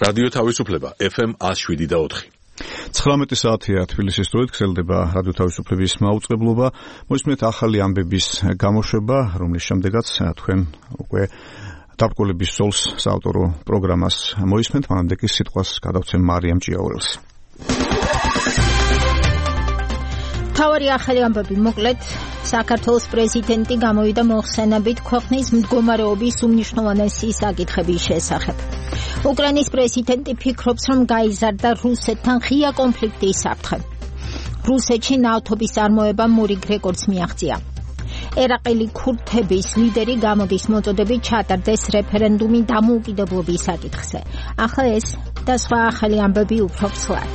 რადიო თავისუფლება FM 107.4. 19 საათია თბილისის სტუდიით გრძელდება რადიო თავისუფლების მაუწყებლობა. მოისმენთ ახალი ამბების გამოშვება, რომლის შემდეგაც თქვენ უკვე დაბრკოლების სოლს საავტორო პროგრამას მოისმენთ, მანამდე კი სიტყვას გადავცემ მარიამ ჭიაურელს. თავარი ახალი ამბები მოკლედ. საქართველოს პრეზიდენტი გამოვიდა მოხსენებით ქვეყნის მდგომარეობის უმნიშვნელოვანესი საკითხების შესახებ. უკრაინის პრეზიდენტი ფიქრობს, რომ გაიზარდა რუსეთთან ღია კონფლიქტის საფრთხე. რუსეთში ნავთობის წარმოებამ მორიგ რეკორდს მიაღწია. ერაყელი ქურთების ლიდერი გამოდის მოწოდებით ჩატარდეს რეფერენდუმი დამოუკიდებლობის საკითხზე. ახლა ეს და სხვა ახალი ამბები უფრო ცვლად.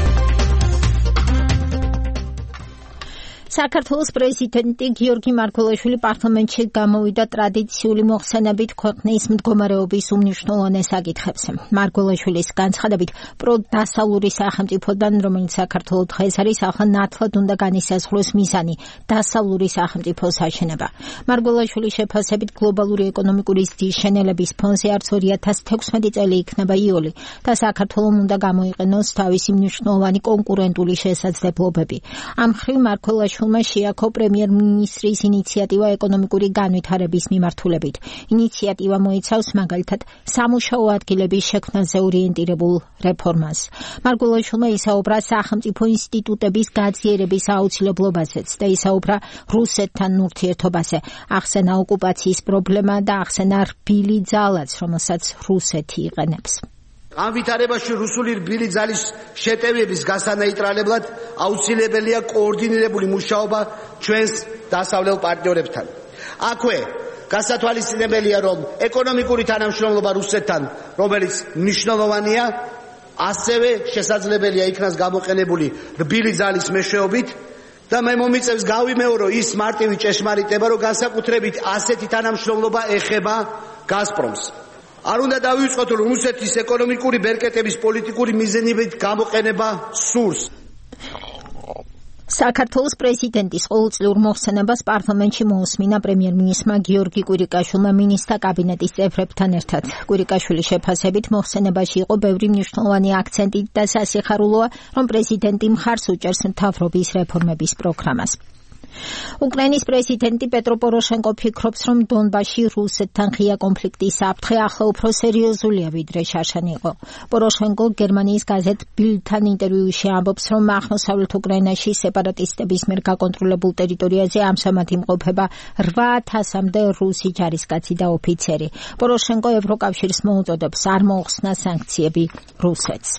საქართველოს პრეზიდენტი გიორგი მარგველაშვილი პარლამენტში გამოვიდა ტრადიციული მოხსენებით ქვეყნის მდგომარეობის უმნიშვნელოვანეს საკითხებზე. მარგველაშვილის განცხადებით, პროდასავლური სახელმწიფოდან, რომელიც საქართველოს დღეს არის, ახლა ნათლად უნდა განისაზღვროს მიზანი დასავლური სახელმწიფოს აშენება. მარგველაშვილის შეფასებით, გლობალური ეკონომიკური ზრდის შენელების ფონზე არც 2016 წელი იქნება იოლი და საქართველოს უნდა გამოიყენოს თავისი მნიშვნელოვანი კონკურენტული შესაძლებლობები. ამ მხრივ მარგველაშვილი შეაქო პრემიერ-მინისტრის ინიციატივა ეკონომიკური განვითარების მიმართულებით. ინიციატივა მოიცავს მაგალითად სამუშაო ადგილების შექმნაზე ორიენტირებულ რეფორმას. მარგველაშვილმა ისაუბრა სახელმწიფო ინსტიტუტების გაძლიერების აუცილებლობაზეც და ისაუბრა რუსეთთან ურთიერთობაზე. ახსენა ოკუპაციის პრობლემა და ახსენა რბილი ძალაც, რომელსაც რუსეთი იყენებს. ამ ვითარებაში რუსული რბილი ძალის შეტევების გასანეიტრალებლად აუცილებელია კოორდინირებული მუშაობა ჩვენს დასავლელ პარტნიორებთან. აქვე გასათვალისწინებელია, რომ ეკონომიკური თანამშრომლობა რუსეთთან, რომელიც მნიშვნელოვანია, ასევე შესაძლებელია იქნას გამოყენებული რბილი ძალის მეშვეობით და მე მომიწევს გავიმეორო ის მარტივი ჭეშმარიტება, რომ განსაკუთრებით ასეთი თანამშრომლობა ეხება გაზპრომს. არ უნდა დავიწყოთ, რომ რუსეთის ეკონომიკური ბერკეტების პოლიტიკური მიზნებით გამოყენება სურს. საქართველოს პრეზიდენტის ყოველწლიურ მოხსენებას პარლამენტში მოусმინა პრემიერ-მინისტრმა გიორგი კვირიკაშვილმა მინისტრთა კაბინეტის წევრებთან ერთად. კვირიკაშვილის შეფასებით მოხსენებაში იყო ბევრი მნიშვნელოვანი აქცენტი და სასიხარულოა, რომ პრეზიდენტი მხარს უჭერს მთავრობის რეფორმების პროგრამას. უკრაინის პრეზიდენტი პეტრო პოროშენკო ფიქრობს, რომ დონბასში რუსეთთან ღია კონფლიქტის საფრთხე ახლა უფრო სერიოზულია, ვიდრე შარშან იყო. პოროშენკო გერმანიის გაზეთ ბილდთან ინტერვიუში ამბობს, რომ აღმოსავლეთ უკრაინაში სეპარატისტების მიერ გაკონტროლებულ ტერიტორიაზე ამჟამად იმყოფება 8000-მდე რუსი ჯარისკაცი და ოფიცერი. პოროშენკო ევროკავშირს მოუწოდებს არ მოუხსნა სანქციები რუსეთს.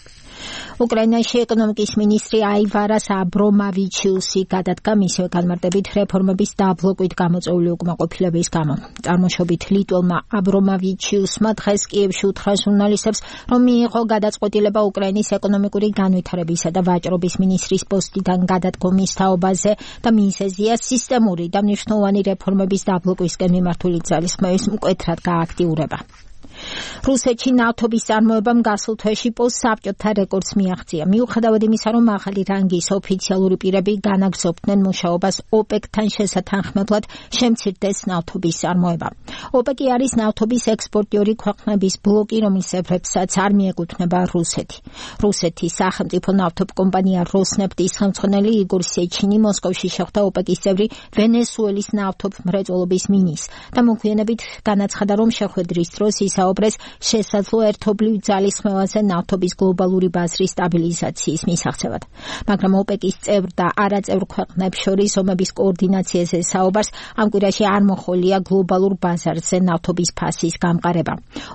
უკრაინაში ეკონომიკის მინისტრი აივარას აბრომავიჩიუსი გადადგა მისივე განმარტებით რეფორმების დაბლოკვით გამოწვეული უკმაყოფილების გამო. წარმოშობით ლიტველმა აბრომავიჩიუსმა დღეს კიევში უთხრა ჟურნალისტებს, რომ მიიღო გადაწყვეტილება უკრაინის ეკონომიკური განვითარებისა და ვაჭრობის მინისტრის პოსტიდან გადადგომის თაობაზე და მიზეზია სისტემური და მნიშვნელოვანი რეფორმების დაბლოკვისკენ მიმართული ძალისხმევის მკვეთრად გააქტიურება. რუსეთში ნავთობის წარმოებამ გასულ თვეში პოსტსაბჭოთა რეკორდს მიაღწია. მიუხედავად იმისა, რომ ახალი რანგის ოფიციალური პირები განაგრძობდნენ მუშაობას ოპეკთან შესათანხმებლად, შემცირდეს ნავთობის წარმოება. ოპეკი არის ნავთობის ექსპორტიორი ქვეყნების ბლოკი, რომლის წევრებსაც არ მიეკუთვნება რუსეთი. რუსეთის სახელმწიფო ნავთობ კომპანია როსნეფტის ხელმძღვანელი იგორ სეჩინი მოსკოვში შეხვდა ოპეკის წევრი ვენესუელის ნავთობ მრეწველობის მინისტრს და მოგვიანებით განაცხადა, რომ შეხვედრის დროს ისაუბრეს შესაძლო ერთობლივ ძალისხმევაზე ნავთობის გლობალური ბაზრის სტაბილიზაციის მისაღწევად. მაგრამ ოპეკის წევრ და არაწევრ ქვეყნებს შორის ომების კოორდინაციაზე საუბარს ამ კვირაში არ მოხოლია გლობალურ ბაზარზე ნავთობის ფასის გამყარება.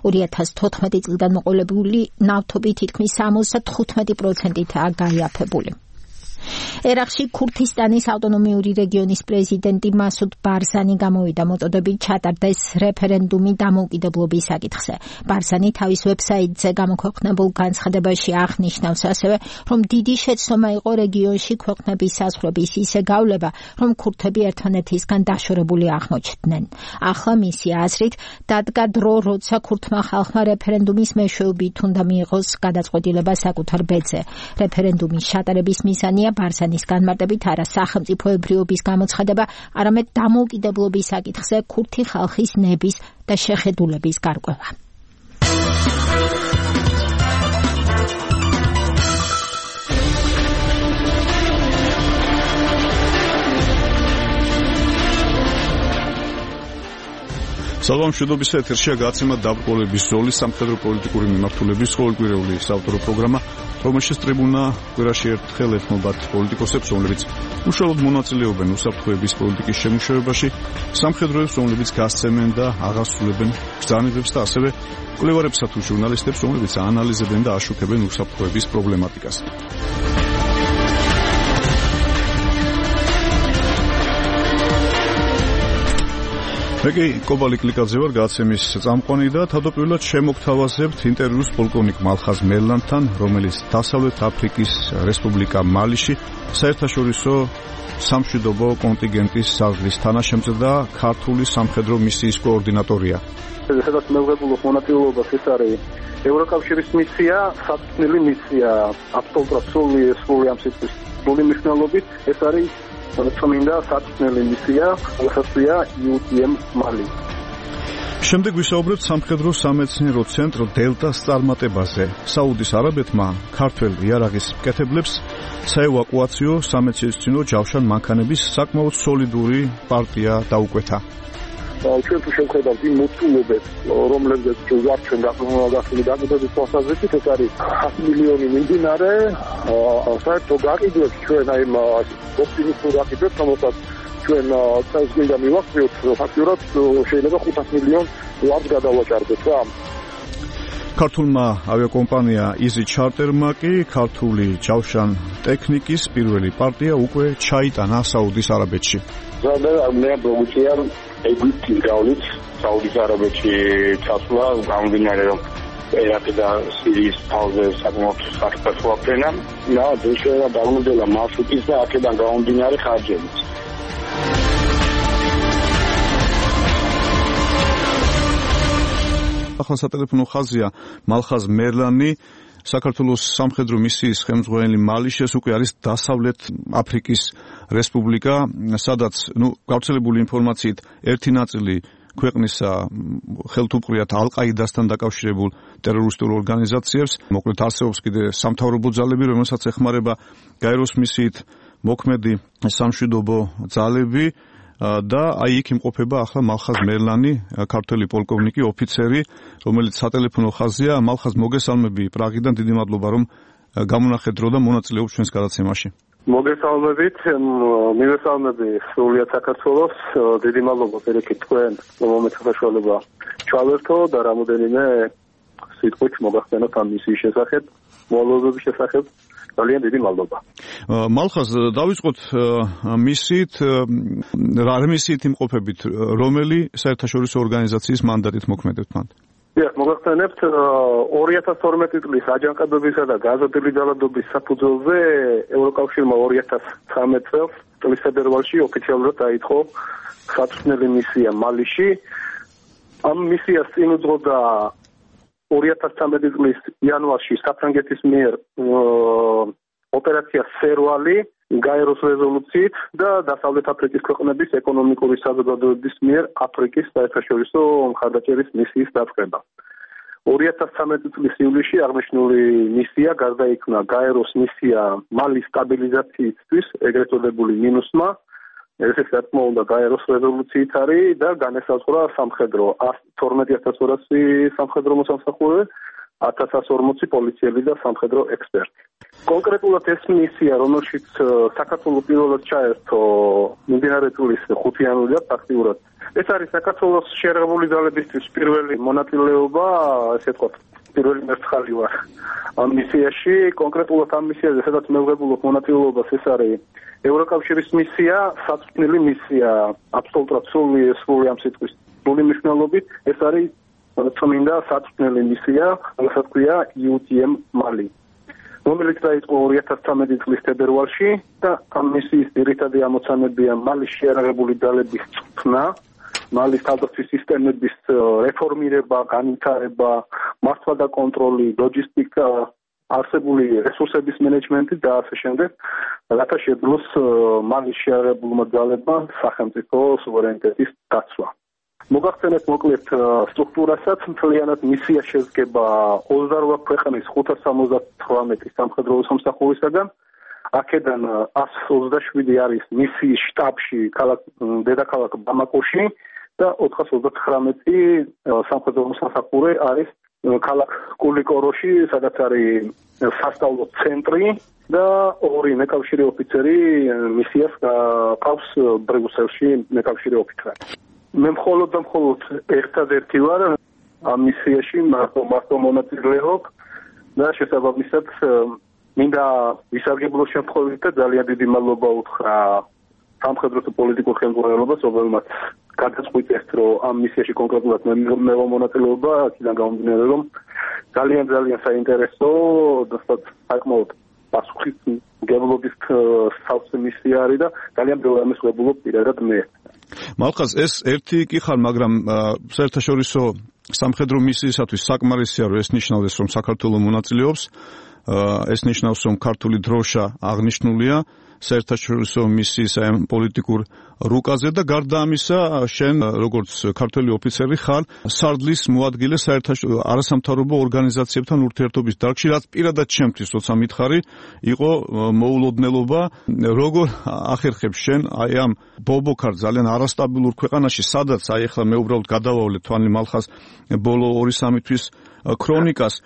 2014 წლიდან მოყოლებული ნავთობი თითქმის 75%-ითაა გაიაფებული. ერაყში ქურთისტანის ავტონომიური რეგიონის პრეზიდენტი მასუდ ბარზანი გამოვიდა მოწოდებით ჩატარდეს რეფერენდუმი დამოუკიდებლობის საკითხზე. ბარზანი თავის ვებსაიტზე გამოქვეყნებულ განცხადებაში აღნიშნავს ასევე, რომ დიდი შეცდომა იყო რეგიონში ქვეყნების საზღვრების ისე გავლება, რომ ქურთები ერთმანეთისგან დაშორებული აღმოჩნდნენ. ახლა მისი აზრით დადგა დრო, როცა ქურთმა ხალხმა რეფერენდუმის მეშვეობით უნდა მიიღოს გადაწყვეტილება საკუთარ ბედზე. რეფერენდუმის ჩატარების მიზანია ბარზანის განმარტებით არა სახელმწიფოებრიობის გამოცხადება, არამედ დამოუკიდებლობის საკითხზე ქურთი ხალხის ნების და შეხედულების გარკვევა. საღამოშვიდობის ეთერშია გაცემა დაბრკოლების ზოლის სამხედრო პოლიტიკური მიმართულების ყოველკვირეული საავტორო პროგრამა, რომელშიც ტრიბუნა კვირაში ერთხელ ეთმობათ პოლიტიკოსებს, რომლებიც უშუალოდ მონაწილეობენ უსაფრთხოების პოლიტიკის შემუშავებაში, სამხედროებს, რომლებიც გასცემენ და აღასრულებენ ბრძანებებს და ასევე მკვლევარებსა თუ ჟურნალისტებს, რომლებიც აანალიზებენ და აშუქებენ უსაფრთხოების პრობლემატიკას. მე კობალი კლიკაძე ვარ, გაცემის წამყვანი და თავდაპირველად შემოგთავაზებთ ინტერვიუს პოლკოვნიკ მალხაზ მერლანთან, რომელიც დასავლეთ აფრიკის რესპუბლიკა მალიში საერთაშორისო სამშვიდობო კონტინგენტის საზღვრის თანაშემწე და ქართული სამხედრო მისიის კოორდინატორია. სადაც მიღებულობ მონაწილეობას ეს არის ევროკავშირის მისია, საწვრთნელი მისია, აბსოლუტურად სრული ამ სიტყვის სრული მნიშვნელობით, ეს არის წმინდა საწვრთნელი მისია, რომელსაც EUTM მალი. შემდეგ ვისაუბრებთ სამხედრო სამეცნიერო ცენტრ დელტას წარმატებაზე. საუდის არაბეთმა ქართველ იარაღის მკეთებლებს საევაკუაციო სამედიცინო ჯავშან მანქანების საკმაოდ სოლიდური პარტია დაუკვეთა. ჩვენ თუ შევხედავთ იმ მოცულობებს, რომლებზეც ჩვენ დაგვიდოდით პროცესით, ეს არის 100 მილიონი მიმდინარე, საერთოდ გაყიდვებს ჩვენ აი ოპტიმისტურ გაყიდვებს, რომელსაც ჩვენ წელსგინდა მივახციოთ, ფაქტურად შეიძლება 500 მილიონ ლარს გადავაჭარბოთ რა. ქართულმა ავიაკომპანია Easy Charter-მა კი ქართული ჯავშან ტექნიკის პირველი პარტია უკვე ჩაიტანა საუდის არაბეთში. მე პროგუცია ეგვიპტის გავლით საუდის არაბეთში ჩასვლა გამომდინარე რომ ერაყი და სირიის თავზე საკმაოდ საერთაშორისო აფრენა და შეიძლება დაგვიმოდელა მარშრუტის და აქედან გამომდინარე ხარჯებით. ახლა სატელეფონო ხაზია მალხაზ მერლანი, საქართველოს სამხედრო მისიის ხელმძღვანელი მალიში, უკვე არის დასავლეთ აფრიკის რესპუბლიკა, სადაც გავრცელებული ინფორმაციით ერთი ნაწილი ქვეყნისა ხელთუპყრიათ ალ-ყაიდასთან დაკავშირებულ ტერორისტულ ორგანიზაციებს, მოკლედ არსებობს კიდე სამთავრობო ძალები, რომელსაც ეხმარება გაეროს მისიით მოქმედი სამშვიდობო ძალები და აი იქ იმყოფება ახლა მალხაზ მერლანი, ქართველი პოლკოვნიკი, ოფიცერი, რომელიც სატელეფონო ხაზია. მალხაზ, მოგესალმები პრაღიდან, დიდი მადლობა რომ გამონახეთ დრო და მონაწილეობთ ჩვენს გადაცემაში. მოგესალმებით, მივესალმები სრულიად საქართველოს, დიდი მადლობა პირიქით თქვენ, მომეც საშუალება ჩავერთო და რამოდენიმე სიტყვით მოგახსენოთ ამ მისიის შესახებ, მოვალეობების შესახებ. ძალიან დიდი მადლობა. მალხაზ, დავიწყოთ მისიით, რა მისიით იმყოფებით, რომელი საერთაშორისო ორგანიზაციის მანდატით მოქმედებთ მანდ? მოგახსენებთ 2012 წლის აჯანყებებისა და გაზრდილი ძალადობის საფუძველზე ევროკავშირმა 2013 წელს წლის ფებრუარში ოფიციალურად დაიწყო საწვრთნელი მისია მალიში. ამ მისიას წინ უძღოდა 2013 წლის იანვარში საფრანგეთის მიერ ოპერაცია სერვალი გაეროს რეზოლუციით და დასავლეთ აფრიკის ქვეყნების ეკონომიკური საზოგადოების მიერ აფრიკის საერთაშორისო მხარდაჭერის მისიის დაწყება. 2013 წლის ივლისში აღნიშნული მისია გარდაიქმნა გაეროს მისია მალის სტაბილიზაციისთვის, ეგრეთ წოდებული მინუსმა. ეს რა უნდა გაეროს რეზოლუციით არის და განესაზღვრა სამხედრო 112,200 სამხედრო მოსამსახურე, 1140 პოლიციელი და სამხედრო ექსპერტი. კონკრეტულად ეს მისია, რომელშიც საქართველოს პირველად ჩაერთო მიმდინარე წლის 5 იანვრიდან ფაქტიურად. ეს არის საქართველოს შეერაღებული ძალებისთვის პირველი მონაწილეობა, ესე ვთქვათ, პირველი მერცხალი ვარ ამ მისიაში. კონკრეტულად ამ მისიაზე, სადაც მიღებულობ მონაწილეობას, ეს არის ევროკავშირის მისია, საწვრთნელი მისია, აბსოლუტურად სრული ამ სიტყვის სრული მნიშვნელობით, ეს არის წმინდა საწვრთნელი მისია, რომელსაც ქვია EUTM მალი, რომელიც დაიწყო 2013 წლის ფებრუარში და ამ მისიის ძირითადი ამოცანებია მალის შეერაღებული ძალების წვრთნა, მალის თავდაცვის სისტემების რეფორმირება, განვითარება, მართვა და კონტროლი, ლოჯისტიკა, არსებული რესურსების მენეჯმენტი და ასე შემდეგ, რათა შეძლოს მალის შეერაღებულმა ძალებმა სახელმწიფო სუვერენიტეტის დაცვა. მოგახსენეთ მოკლედ სტრუქტურასაც, მთლიანად მისია შედგება 28 ქვეყნის 578 სამხედრო სამსახურისაგან. აქედან 127 არის მისიის შტაბში, დედაქალაქ ბამაკოში და 439 სამხედრო მოსამსახურე არის ქალაქ კულიკოროში, სადაც არის სასწავლო ცენტრი და 2 მეკავშირე ოფიცერი მისიას ყავს ბრიუსელში მეკავშირე ოფიცრად. მე მხოლოდ ერთადერთი ვარ ამ მისიაში მარტო მონაწილეობ და შესაბამისად მინდა ვისარგებლო შემთხვევით და ძალიან დიდი მადლობა უთხრა სამხედრო და პოლიტიკურ ხელმძღვანელობას, რომელმაც გადაწყვიტეს, რომ ამ მისიაში კონკრეტულად მე მონაწილეობა, აქედან გამომდინარე, რომ ძალიან საინტერესო და საკმაოდ პასუხისმგებლობის სავსე მისია არის და ძალიან ბევრი ამის ვებულობ პირადად მე. მალხაზ, ეს ერთი კი ხარ, მაგრამ საერთაშორისო სამხედრო მისიისათვის საკმარისია, რომ ეს ნიშნავს, რომ საქართველოს მონაწილეობს. ეს ნიშნავს, რომ ქართული დროშა აღნიშნულია საერთაშორისო მისიის ამ პოლიტიკურ რუკაზე და გარდა ამისა, შენ როგორც ქართველი ოფიცერი ხარ სარდლის მოადგილე არასამთავრობო ორგანიზაციებთან ურთიერთობის დარგში, რაც პირადად ჩემთვის, როცა მითხარი, იყო მოულოდნელობა. როგორ ახერხებს შენ აი ამ ბობოქარ ძალიან არასტაბილურ ქვეყანაში, სადაც აი ახლა მე უბრალოდ გადავავლე თვალნი მალხას ბოლო 2-3 თვის ქრონიკას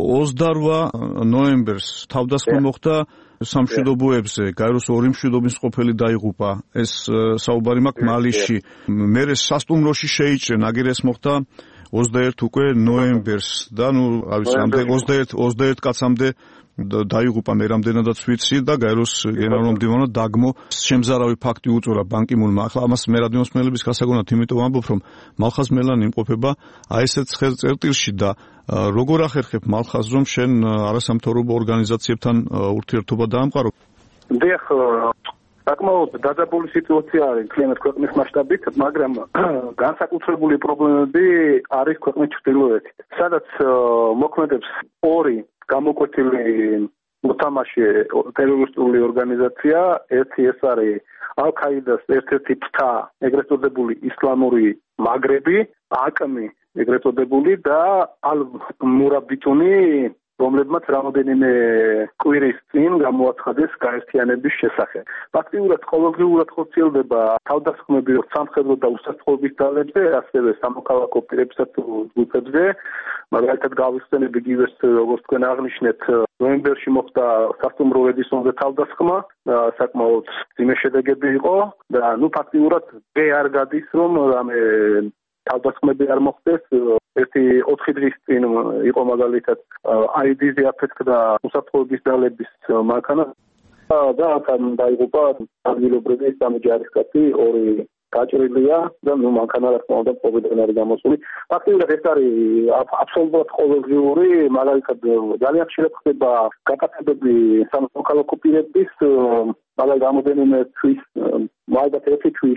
28 ნოემბერს თავდასხმა მოხდა სამშვიდობოებზე, გაეროს 2 მშვიდობის ყოფილი დაიღუპა. ეს საუბარი მაქვს მალიში. მერე სასტუმროში შეიჭრა, ნაგერ ეს მოხდა 21 უკვე ნოემბერს და ამდე 21 კაცამდე დაიღუპა მე რამდენადაც ვიცი და გაეროს გენერალურ მდივანად დაგმო შემზარავი ფაქტი უწურა ბან კი მუნმა. ახლა ამას მე რადიოსმენელების გასაგონად იმიტომ ამბობ, რომ მალხაზ მელანი იმყოფება აი ესეთ წერტილში და როგორ ახერხებ მალხაზ, რომ შენ არასამთავრობო ორგანიზაციებთან ურთიერთობა დაამყარო? დიახ, საკმაოდ დაძაბული სიტუაცია არის მთლიანად ქვეყნის მასშტაბით, მაგრამ განსაკუთრებული პრობლემები არის ქვეყნის ჩრდილოეთით, სადაც მოქმედებს 2 გამოკვეთილი მოთამაშე ტერორისტული ორგანიზაცია. ერთი ეს არის ალ-ქაიდას ერთ-ერთი ფთა, ეგრეთ წოდებული ისლამური მაგრები, აკმი ეგრეთ წოდებული და ალ-მურაბიტუნი, რომლებმაც რამოდენიმე კვირის წინ გამოაცხადეს გაერთიანების შესახებ. ფაქტიურად ყოველდღიურად ხორციელდება თავდასხმები სამხედრო და უსაფრთხოების ძალებზე, ასევე სამოქალაქო პირებსა თუ ჯგუფებზე. მაგალითად გავიხსენებ იგივეს, როგორც თქვენ აღნიშნეთ, ნოემბერში მოხდა სასტუმრო ედისონზე თავდასხმა, საკმაოდ ძიმე შედეგები იყო და ფაქტიურად არ გადის, რომ რამე თავდასხმები არ მოხდეს. ერთი 4 დღის წინ იყო მაგალითად აიდიზე აფეთქდა უსაფრთხოების ძალების მანქანა და აქ დაიღუპა ადგილობრივი 3 ჯარისკაცი, 2 გაჭრილია და მანქანა რა თქმა უნდა პრობლემად არის გამოსული. ფაქტიურად ეს არის აბსოლუტურად ყოველდღიური, მაგალითად ძალიან ხშირად ხდება გაკეთებები სამოქალაქო პირების, მაგრამ რამოდენიმე თვის მაგათ ერთი თვის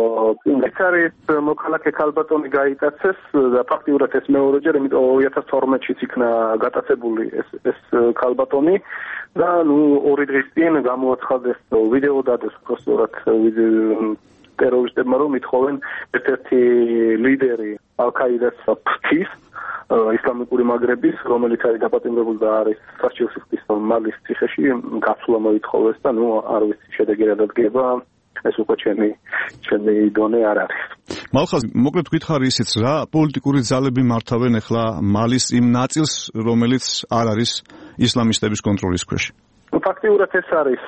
ეს არის მოქალაქე ქალბატონი გაიტაცეს და ფაქტიურად ეს მეორეჯერ, იმიტომ 2012-ში იქნა გატაცებული ეს ქალბატონი და 2 დღის წინ გამოაცხადეს ვიდეო დადოს უბრალოდ ტერორისტებმა, რომ ითხოვენ ერთ-ერთი ლიდერი ალ-ქაიდას ფთის ისლამიკური მაგრების, რომელიც არის დაპატიმრებული და არის სასჯელს მალის ციხეში, გაცვლა მოითხოვეს და არ ვიცი შედეგი რა დადგება, ეს უკვე ჩემი დონე არ არის. მალხაზ, მოკლედ გითხარი ისიც რა, პოლიტიკური ძალები მართავენ ახლა მალის იმ ნაწილს, რომელიც არ არის ისლამისტების კონტროლის ქვეშ. ფაქტიურად ეს არის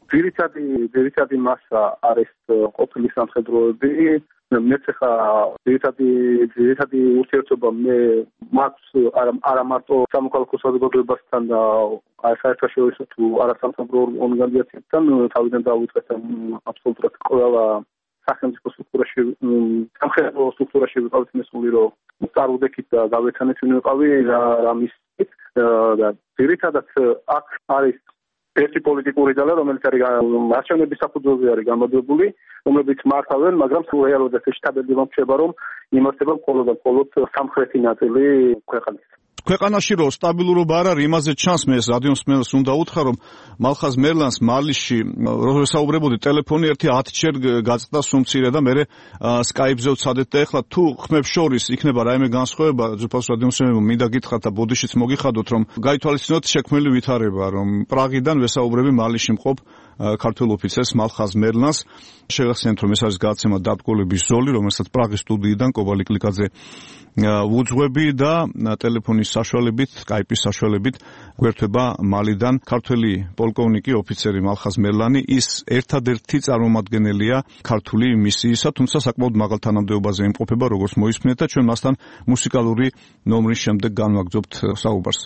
ძირითადი მასა არის ყოფილი სამხედროები. მეც ხა ძირითადი ურთიერთობა მე მაქვს არა მარტო სამოქალაქო საზოგადოებასთან და საერთაშორისო თუ არასამთავრობო ორგანიზაციებთან, თავიდან დავიწყეთ აბსოლუტურად ყველა სახელმწიფო სტრუქტურაში, სამხედრო სტრუქტურაში ვიყავით მესული, რომ წარუდექით და გავეცანეთ ვინ ვიყავი რა მისით და ძირითადად აქ არის ერთი პოლიტიკური ძალა, რომელიც არის არჩევნების საფუძველზე არის გამარჯვებული, რომლებიც მართავენ, მაგრამ რეალურად ეს შტაბები მომრჩება, რომ იმართება მხოლოდ სამხრეთი ნაწილი ქვეყნის. ქვეყანაში რო სტაბილურობა არ არის, იმაზე ჩანს მე ეს რადიოსმენელს უნდა უთხრა, რომ მალხაზ მერლანს მალიში რო საუბრებოდი ტელეფონი ერთი 10 ჯერ გაწდა სუმცირე და მე სკაიპზე ვცადეთ და ეხლა თუ ხმებს შორის იქნება რაიმე განსხვავება, ძვირფას რადიოსმენელმა მინდა გითხრათ და ბოდიშიც მოგიხადოთ, რომ გაითვალისწინოთ შექმნილი ვითარება, რომ პრაღიდან ვესაუბრები მალიში მყოფ ქართულ ოფიცერს მალხაზ მერლანს. შეგახსენებთ, რომ ეს არის გადაცემა დაბკოლების ზოლი, რომელსაც პრაღის სტუდიიდან კობალი კლიკაძე უძღვები და ტელეფონის საშუალებით, Skype-ის საშუალებით გვერდება მალიდან ქართველი პოლკოვნიკი ოფიცერი მალხაზ მერლანი, ის ერთადერთი წარმომადგენელია ქართული მისიისა, თუმცა საკმაოდ მაღალ თანამდებობაზე იმყოფება, როგორც მოისმენთ და ჩვენ მასთან მუსიკალური ნომრის შემდეგ განვაგრძობთ საუბარს.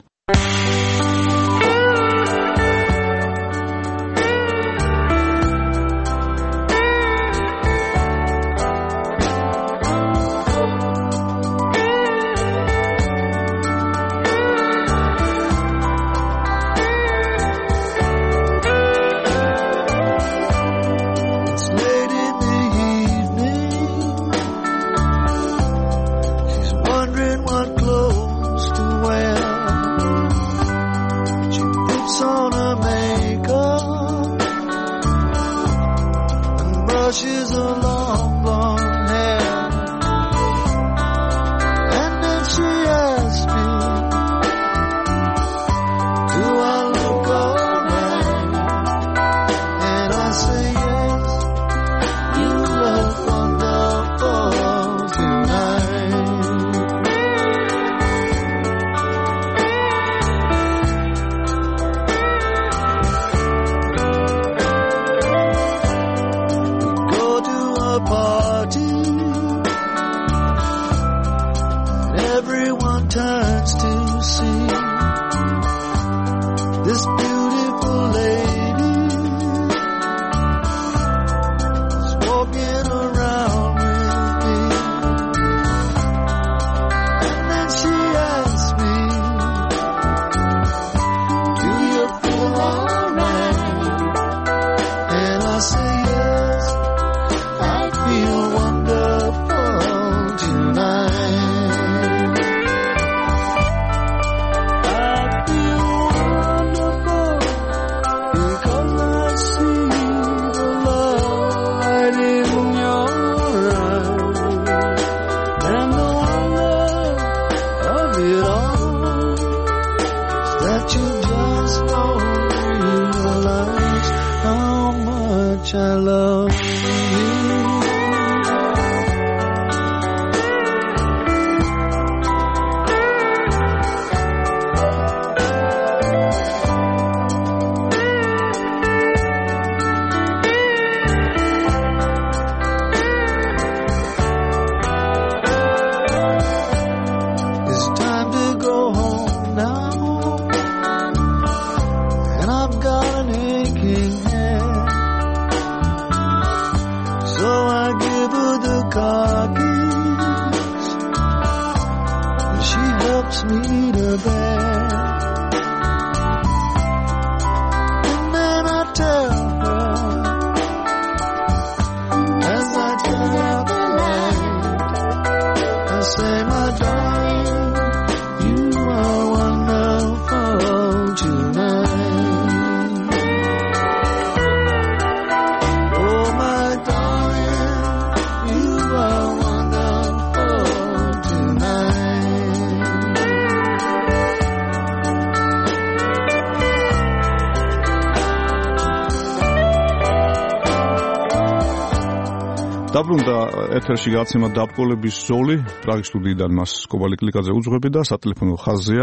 დაბრუნდა ეთერში გადაცემა დაბკოლების ზოლი, პრაღის სტუდიიდან მას კობალი კლიკაძე უძღვები და სატელეფონო ხაზია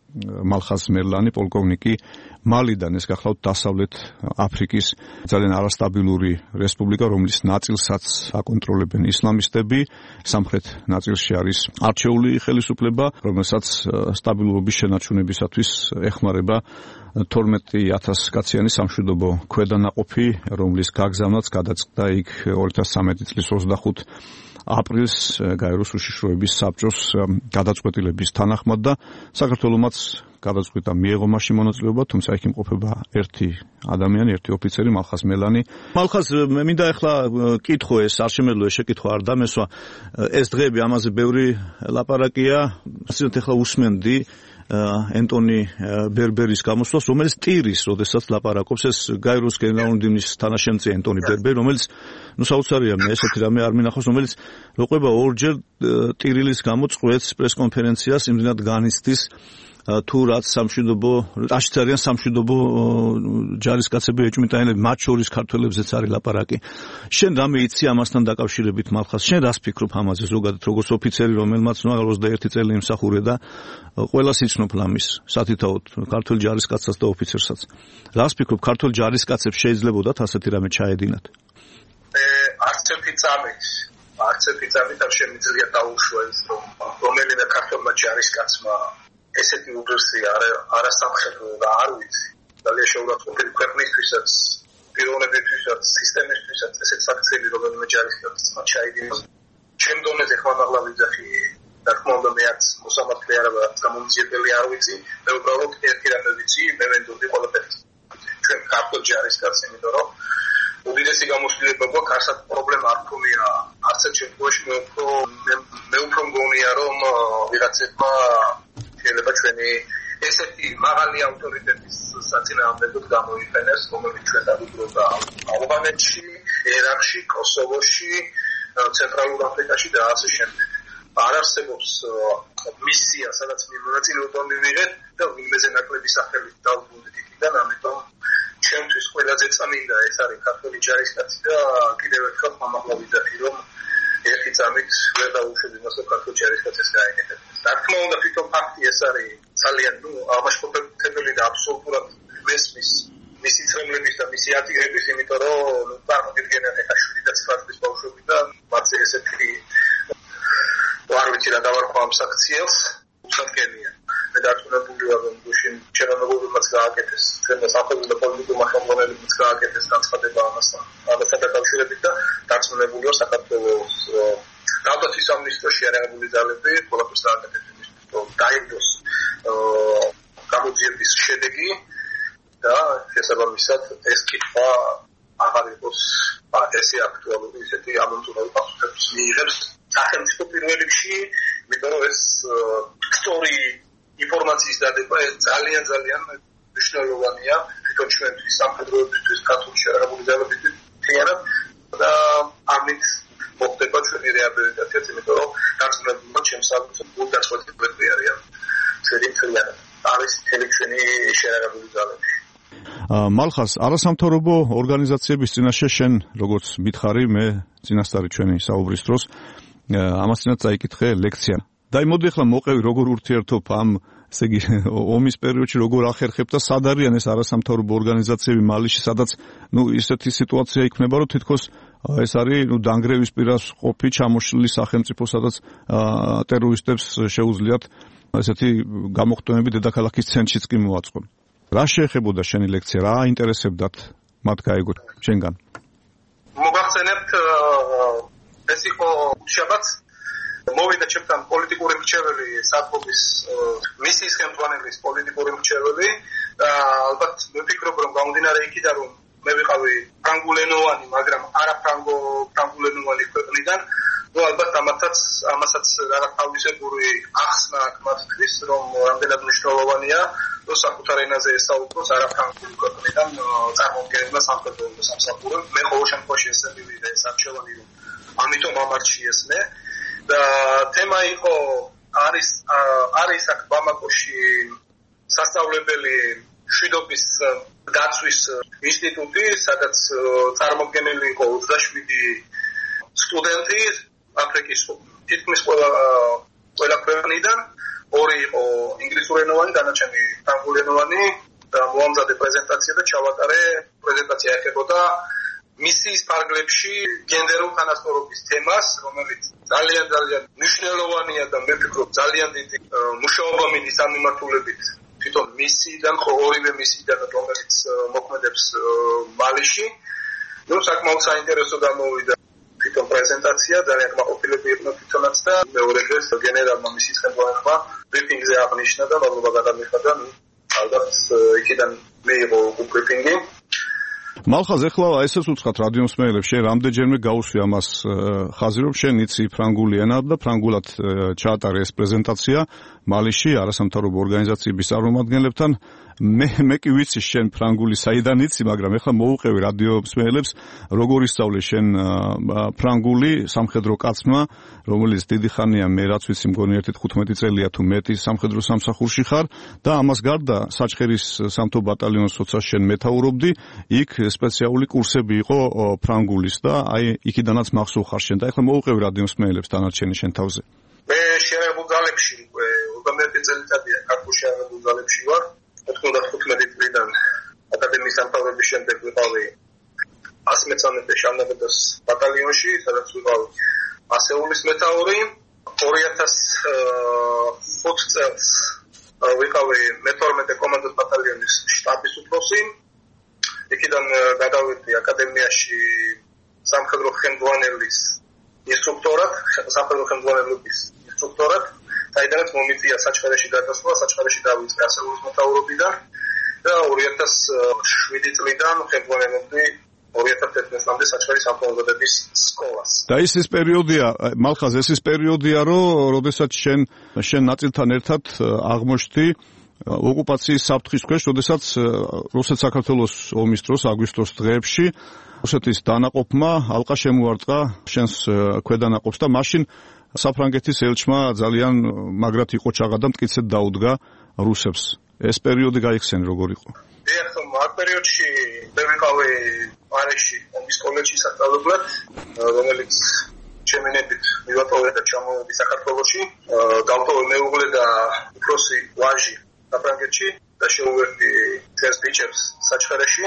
მალხაზ მერლანი, პოლკოვნიკი მალიდან. ეს გახლავთ დასავლეთ აფრიკის ძალიან არასტაბილური რესპუბლიკა, რომლის ნაწილსაც აკონტროლებენ ისლამისტები. სამხრეთ ნაწილში არის არჩეული ხელისუფლება, რომელსაც სტაბილურობის შენარჩუნებისათვის ეხმარება 12,000 კაციანი სამშვიდობო ქვედანაყოფი, რომლის გაგზავნაც გადაწყდა იქ 2013 წლის 25 აპრილს გაეროს უშიშროების საბჭოს გადაწყვეტილების თანახმად და საქართველოსაც გადაწყვიტა მიეღო მასში მონაწილეობა, თუმცა იქ იმყოფება ერთი ადამიანი, ერთი ოფიცერი, მალხაზ მერლანი. მალხაზ, მე მინდა ახლა კითხო ეს, არ შემეძლო ეს შეკითხვა არ დამესვა. ეს დღეები ამაზე ბევრი ლაპარაკია. ასეთ ახლა უსმენდი ენტონი ბერბერის გამოსვლას, რომელიც ტირის, როდესაც ლაპარაკობს, ეს გაეროს გენერალური მდივნის თანაშემწე ენტონი ბერბერი, რომელიც საოცარია, მე ესეთი რამე არ მინახავს, რომელიც როყვება ორჯერ ტირილის გამო წყვეტს პრესკონფერენციას, იმდენად განიცდის თუ რაც სამშვიდობო აშიც არიან სამშვიდობო ჯარისკაცები ეჭვმიტანილები მათ შორის ქართველებზეც არის ლაპარაკი. შენ რამე იცი ამასთან დაკავშირებით მალხას? შენ რას ფიქრობ ამაზე ზოგადად როგორც ოფიცერი რომელმაც 21 წელი იმსახურე და ყველას იცნობ ლამის სათითაოდ ქართულ ჯარისკაცსაც და ოფიცერსაც. რას ფიქრობ ქართულ ჯარისკაცებს შეიძლებოდათ ასეთი რამე ჩაედინათ? არც ერთი წამით არ შემიძლია დაუშვა ის რომ რომელიმე ქართულმა ჯარისკაცმა ესეთი უდრესი არასამხედრო და არ ვიცი ძალიან შეურაცხყოფილი ქვეყნისთვისაც პიროვნებისთვისაც სისტემისთვისაც ესეთ საქციელი რომელიმე ჯარისკაცმა ჩაიდინოს ჩემ დონეზე ხმამაღლა ვიძახი და თქმა უნდა მეც მოსამართლე არა გამომძიებელი არ ვიცი მე უბრალოდ ერთი რამე ვიცი მე ვენდოდი ყველაფერს ჩვენ ქართულ ჯარისკაცს იმიტომ რომ უდიდესი გამოსვლება გვაქვს არსად პრობლემა არ ქონია არც ერთ შემთხვევაში მე უფრო მგონია რომ ვიღაცებმა შეიძლება ჩვენი ესეთი მაღალი ავტორიტეტის საწინააღმდეგოდ გამოიყენეს რომელიც ჩვენ დავუბრუნდა ალბანეთში, ერაყში, კოსოვოში, ცენტრალურ აფრიკაში და ასე შემდეგ. არ არსებობს მისია სადაც მონაწილეობა მივიღეთ და ვინმეზე ნაკლები სახელით დავუბრუნდით იქიდან ამიტომ ჩემთვის ყველაზე წამინდა ეს არის ქართული ჯარისკაცი და კიდევ ერთხელ ხმამაღლა ვიძახი რომ ერთი წამით ვერ დაუშვებ იმას რომ ქართული ჯარისკაცის გაიგებდეს. რა თქმა უნდა თვითონ ფაქტი ეს არის ძალიან ამაშფოთებელი და აბსოლუტურად მესმის მისი ცრემლების და მისი ატირების იმიტომ რომ წარმოგიდგენთ ეხა 7 და 9 წლის ბავშვები და მათზე ესეთი არ ვიცი რა დავარქვა ამ საქციელს უცადკენია. მე დარწმუნებული ვარ რომ გუშინ ჩემს გააკეთეს ჩვენს სახელმწიფო პოლიტიკურმა ხელმძღვანელებმა გააკეთეს განცხადება ამასთან დაკავშირებით და დარწმუნებული ვარ საქართველოს თავდაცვის სამინისტროს შეერაგებული ძალები ყველაფერს დააკეთებს იმისთვის რომ დაიგდოს გამოძიების შედეგი და შესაბამისად ეს კითხვა აღარ იყოს ესე აქტუალური ისეთი ამომრჩეველი პასუხებს მიიღებს სახელმწიფო პირველ რიგში იმიტომ რომ ეს სტორი ინფორმაციის დადება ეს ძალიან მნიშვნელოვანია თვითონ ჩვენთვის სამხედროებისთვის ქართული შეერაგებული ძალებისთვის თიანად და ამით მოხდება ჩვენი რეაბილიტაციაც იმიტომ რომ დარწმუნებული ჩემს საკუთარ გულდასვეტები არიან თვითონ არის თელეჩენი შეერაგებული ძალები. მალხას არასამთავრობო ორგანიზაციების წინაშე შენ როგორც მითხარი მე წინასწარი ჩვენი საუბრის დროს ამასთანაც წაიკითხე ლექცია. დაიმოდი ახლა მოყევი როგორ ურთიერთობ ამ ესე იგი ომის პერიოდში როგორ ახერხებ და სად არიან ეს არასამთავრობო ორგანიზაციები მალიში სადაც ისეთი სიტუაცია იქნება რომ თითქოს ეს არის დანგრევის პირას ყოფი ჩამოშლილი სახელმწიფო სადაც ტერორისტებს შეუძლიათ ესეთი გამოხტომები დედაქალაქის ცენტრშიც კი მოაწყონ. რა შეეხებოდა შენი ლექცია? რა აინტერესებდათ მათ გაიგოთ შენგან? მოგახსენებთ ეს იყო შაბათს მოვიდა ჩემთან პოლიტიკური მრჩეველი საფობის მისიის ხელმძღვანელის პოლიტიკური მრჩეველი და ალბათ მე ვფიქრობ რომ გამომდინარე იქიდან რომ მე ვიყავი ფრანგულენოვანი მაგრამ არა ფრანგულენოვანი ქვეყნიდან ну ალბათ ამასაც რაღაც თავისებური ახსნა აქვს მათთვის რომ რამდენად მნიშვნელოვანია რომ საკუთარ ენაზე ესაუბროს არა ფრანგული ქვეყნიდან წარმოდგენილმა სამხედრო სამსახურემ მე ყოველ შემთხვევაში ესწრები და ეს არჩევანი რომ ამიტომ ამარჩიესმე და თემა იყო არის აქ ბამაკოში სასწავლებელი შვიდობის დაცვის ინსტიტუტი სადაც წარმოდგენილი იყო 27 სტუდენტი აფრიკის თითქმის ყველა ქვეყნიდან ორი იყო ინგლისურენოვანი დანარჩენი ფრანგულენოვანი და მოამზადე პრეზენტაცია და ჩავატარე პრეზენტაცია ეხებოდა მისიის ფარგლებში გენდერულ თანასწორობის თემას რომელიც ძალიან მნიშვნელოვანია და მე ვფიქრობ ძალიან დიდი მუშაობა მიდის ამ მიმართულებით თვითონ მისიიდან ხო ორივე მისიიდან რომელიც მოქმედებს მალიში ну საკმაოდ საინტერესო გამოვიდა თვითონ პრეზენტაცია ძალიან კმაყოფილები იყვნენ თვითონაც და მეორე დღეს გენერალმა მისიის ხელმძღვანელმა ბრიფინგზე აღნიშნა და მადლობა გადამიხადა ალბათ იქიდან მეიღო ბრიფინგი მალხაზ ეხლა ესეც უცხოთ რადიო მსმენელებს შენ რამდენჯერმე გაუსვი ამას ხაზი რომ შენ იცი ფრანგული ენა და ფრანგულად ჩაატარე ეს პრეზენტაცია მალიში არასამთავრობო ორგანიზაციების წარმომადგენლებთან მე კი ვიცი შენ ფრანგული საიდან იცი, მაგრამ ეხლა მოუყევი რადიო მსმენელებს, როგორ ისწავლე შენ ფრანგული სამხედრო კაცმა, რომელიც დიდი ხანია, მე რაც ვიცი, მგონი 15 წელია თუ მეტი სამხედრო სამსახურში ხარ და ამას გარდა საჩხერის სამთო ბატალიონს როცა შენ მეთაურობდი, იქ სპეციალური კურსები იყო ფრანგულის და აი იქიდანაც მახსოვ ხარ შენ და ეხლა მოუყევი რადიო მსმენელებს დანარჩენი შენ თავზე. მე შეერებულ ძალებში 21 წელიწადია ქართულში აღებულ ძალებში ვარ. 95 წლიდან აკადემიის დამთავრების შემდეგ ვიყავი 100 მეცნიერთა შამნაბადოს ბატალიონში, სადაც ვიყავი ასეულის მეთაური. 2005 წელს ვიყავი მე-12 კომანდოს ბატალიონის შტაბის უფროსი. იქიდან გადავედი აკადემიაში სამხედრო ხელმძღვანელის ინსტრუქტორად, სამხედრო ხელმძღვანელობის ინსტრუქტორად. საიდანაც მომიწია საჩხერეში გადასვლა, საჩხერეში დავიწყე ასეულის მეთაურობიდან და 2007 წლიდან ხელმძღვანელობდი 2011 წლამდე საჩხერის სამხედროების სკოლას. და ის პერიოდია, მალხაზ, ეს პერიოდია, როდესაც შენ ნაწილთან ერთად აღმოჩნდი ოკუპაციის საფრთხის ქვეშ, როდესაც რუსეთ-საქართველოს ომის დროს, აგვისტოს დღეებში რუსეთის დანაყოფმა ალყა შემოარტყა შენს ქვედანაყოფს და მაშინ საფრანგეთის ელჩმა ძალიან მაგრად იყო ჩაღა და მტკიცედ დაუდგა რუსებს. ეს პერიოდი გაიხსენ როგორ იყო? დიახ, ამ პერიოდში მე ვიყავი პარიზში ომის კოლეჯში სასწავლებლად, რომელიც ჩემენებით მივატოვე და ჩამოვედი საქართველოში. დავტოვე მეუღლე და უფროსი ვაჟი საფრანგეთში და შევვერდი ჩვენს ბიჭებს საჩხერეში.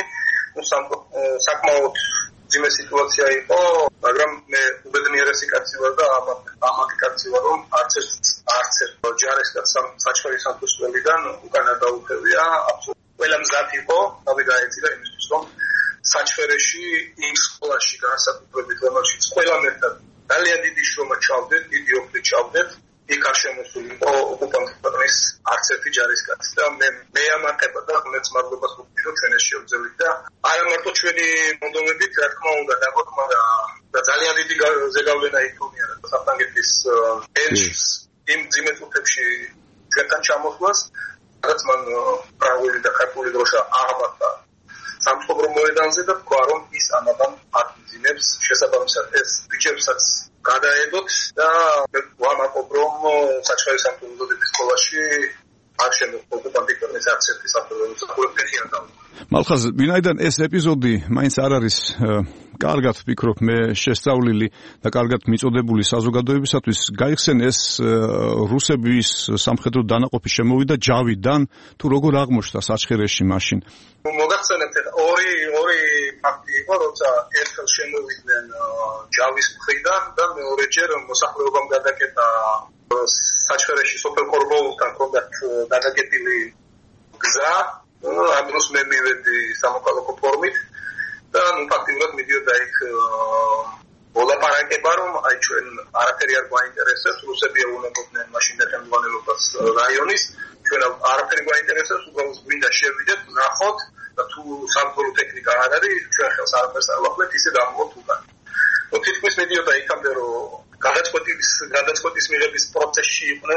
საკმაოდ ძიმე სიტუაცია იყო, მაგრამ მე უბედნიერესი კაცი ვარ და ამაკი კაცი ვარ, რომ არც ერთ ჯარისკაც საჩხერის სამწუხაროდან უკანა დაუფევია. ყველა მზად იყო, თავი გაეწირა იმისთვის, რომ საჩხერეში იმ სკოლაში განსაკუთრებით, რომელშიც ყველა ერთად ძალიან დიდი შრომა ჩავდეთ, დიდი ოქრით ჩავდეთ, იქ არ შემოსული იყო ოკუპანტების არც ერთი ჯარისკაცი და მე ამარტება და მეც მადლობას ვუხდი, რომ ჩვენ ეს შევძელით და არა მარტო ჩვენი მონდომებით, რა თქმა უნდა, დაგოთმარა და ძალიან დიდი ზეგავლენა იქონია საფრანგეთის ელჩის იმ ძიმე წუთებში ჩვენთან ჩამოსვლას, რაც მან ფრანგული და ქართული დროშა აღმართა სამწყობრო მოედანზე და თქვა, რომ ის ამაგამ აკრძინებს შესაბამისად ეს ბიჭებსაც გადაედოთ და მე ვამაყობ, რომ საჩხერის სამხედროების სკოლაში არ შემოხდა ოკუპანტების არც ერთი სამხედრო მსახურები არ დაუდგა. მალხაზ, ვინაიდან ეს ეპიზოდი მაინც არ არის კარგად ვფიქრობ მე შესწავლილი და კარგად მიწოდებული საზოგადოებისათვის, გაიხსენ ეს რუსების სამხედრო დანაყოფი შემოვიდა ჯავიდან თუ როგორ აღმოჩნდა საჩხერეში მაშინ? მოგახსენებთ, ორი ფაქტი იყო, როცა ერთხელ შემოვიდნენ ჯავის მხრიდან და მეორეჯერ მოსახლეობამ გადაკეტა საჩხერეში სოფელ კორბოულთან ჰქონდათ გადაკეტილი გზა. ამ დროს მე მივედი სამოქალაქო ფორმით და ფაქტიურად მიდიოდა იქ მოლაპარაკება, რომ აი ჩვენ არაფერი არ გვაინტერესებს, რუსები ეუბნებოდნენ მაშინ ხელმძღვანელობას რაიონის, ჩვენ არაფერი გვაინტერესებს, უბრალოდ გვინდა შევიდეთ, ნახოთ და თუ სამხედრო ტექნიკა არ არის, ჩვენ ხელს არაფერს არ ვახლებთ, ისე დავმოთ უკან. თითქმის მიდიოდა იქამდე, რომ გადაწყვეტის მიღების პროცესში იყვნენ,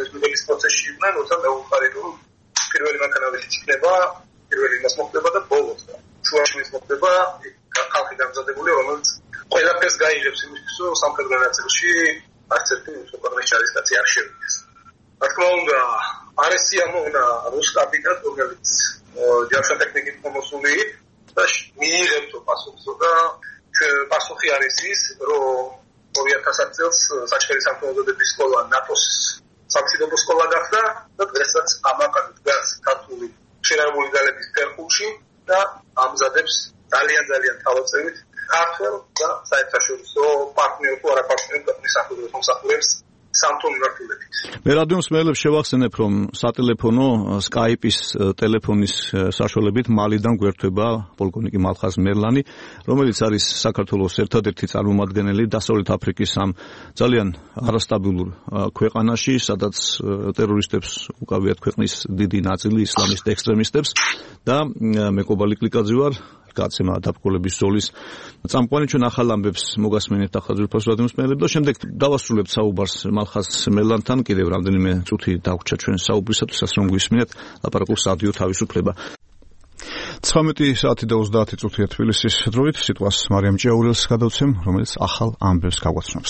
როცა მეუხარი რომ პირველი მანქანავითიც იქნება, პირველი იმას მოხდება და ბოლოს და შუაშვილს მოხდება ხალხი დამზადებული, რომელიც ყველაფერს გაიღებს იმისთვის, რომ სამხედრო ნაწილში არც ერთი სუპერმეშ ჯარისკაცი არ შევიდეს. რა თქმა უნდა, არ ესიამოვნა რუს კაპიტანს, რომელიც ჯარისკაცთა ტექნიკით მომოსული და მიიღებდა პასუხსო და პასუხი არის ის, რომ 2000 წელს საჩხერის სამხედროების სკოლა ნატოს სამშვიდობო სკოლა გახდა და დღესაც ამაკად დგას ქართული შერეული ძალების ფერხულში და ამზადებს ძალიან თავაწევით ქართველ და საერთაშორისო პარტნიორ თუ არაპარტნიორ ქვეყნის სამხედრო მომსახურებს სამთო მიმართულებით. მე რადიო მსმენელებს შევახსენებ, რომ სატელეფონო Skype-ის ტელეფონის საშუალებით მალიდან გვერდება პოლკოვნიკი მალხაზ მერლანი, რომელიც არის საქართველოს ერთადერთი წარმომადგენელი დასავლეთ აფრიკის ამ ძალიან არასტაბილურ ქვეყანაში, სადაც ტერორისტებს უკავიათ ქვეყნის დიდი ნაწილი ისლამისტ ექსტრემისტებს და მე კობალი კლიკაძე ვარ. გაცემა დაბრძოლების ზოლის წამყვანი. ჩვენ ახალ ამბებს მოგასმენთ ახლა ძვირფას რადიომსმენელებს და შემდეგ დავასრულებთ საუბარს მალხაზ მელანთან. კიდევ რამდენიმე წუთი დაგვრჩა ჩვენ საუბრისათვის, ასე რომ გვისმინეთ ლაპარაკობს რადიო თავისუფლება. 19 საათი და 30 წუთია თბილისის დროით. სიტყვას მარიამ ჭიაურელს გადავცემ, რომელიც ახალ ამბებს გაგვაცნობს.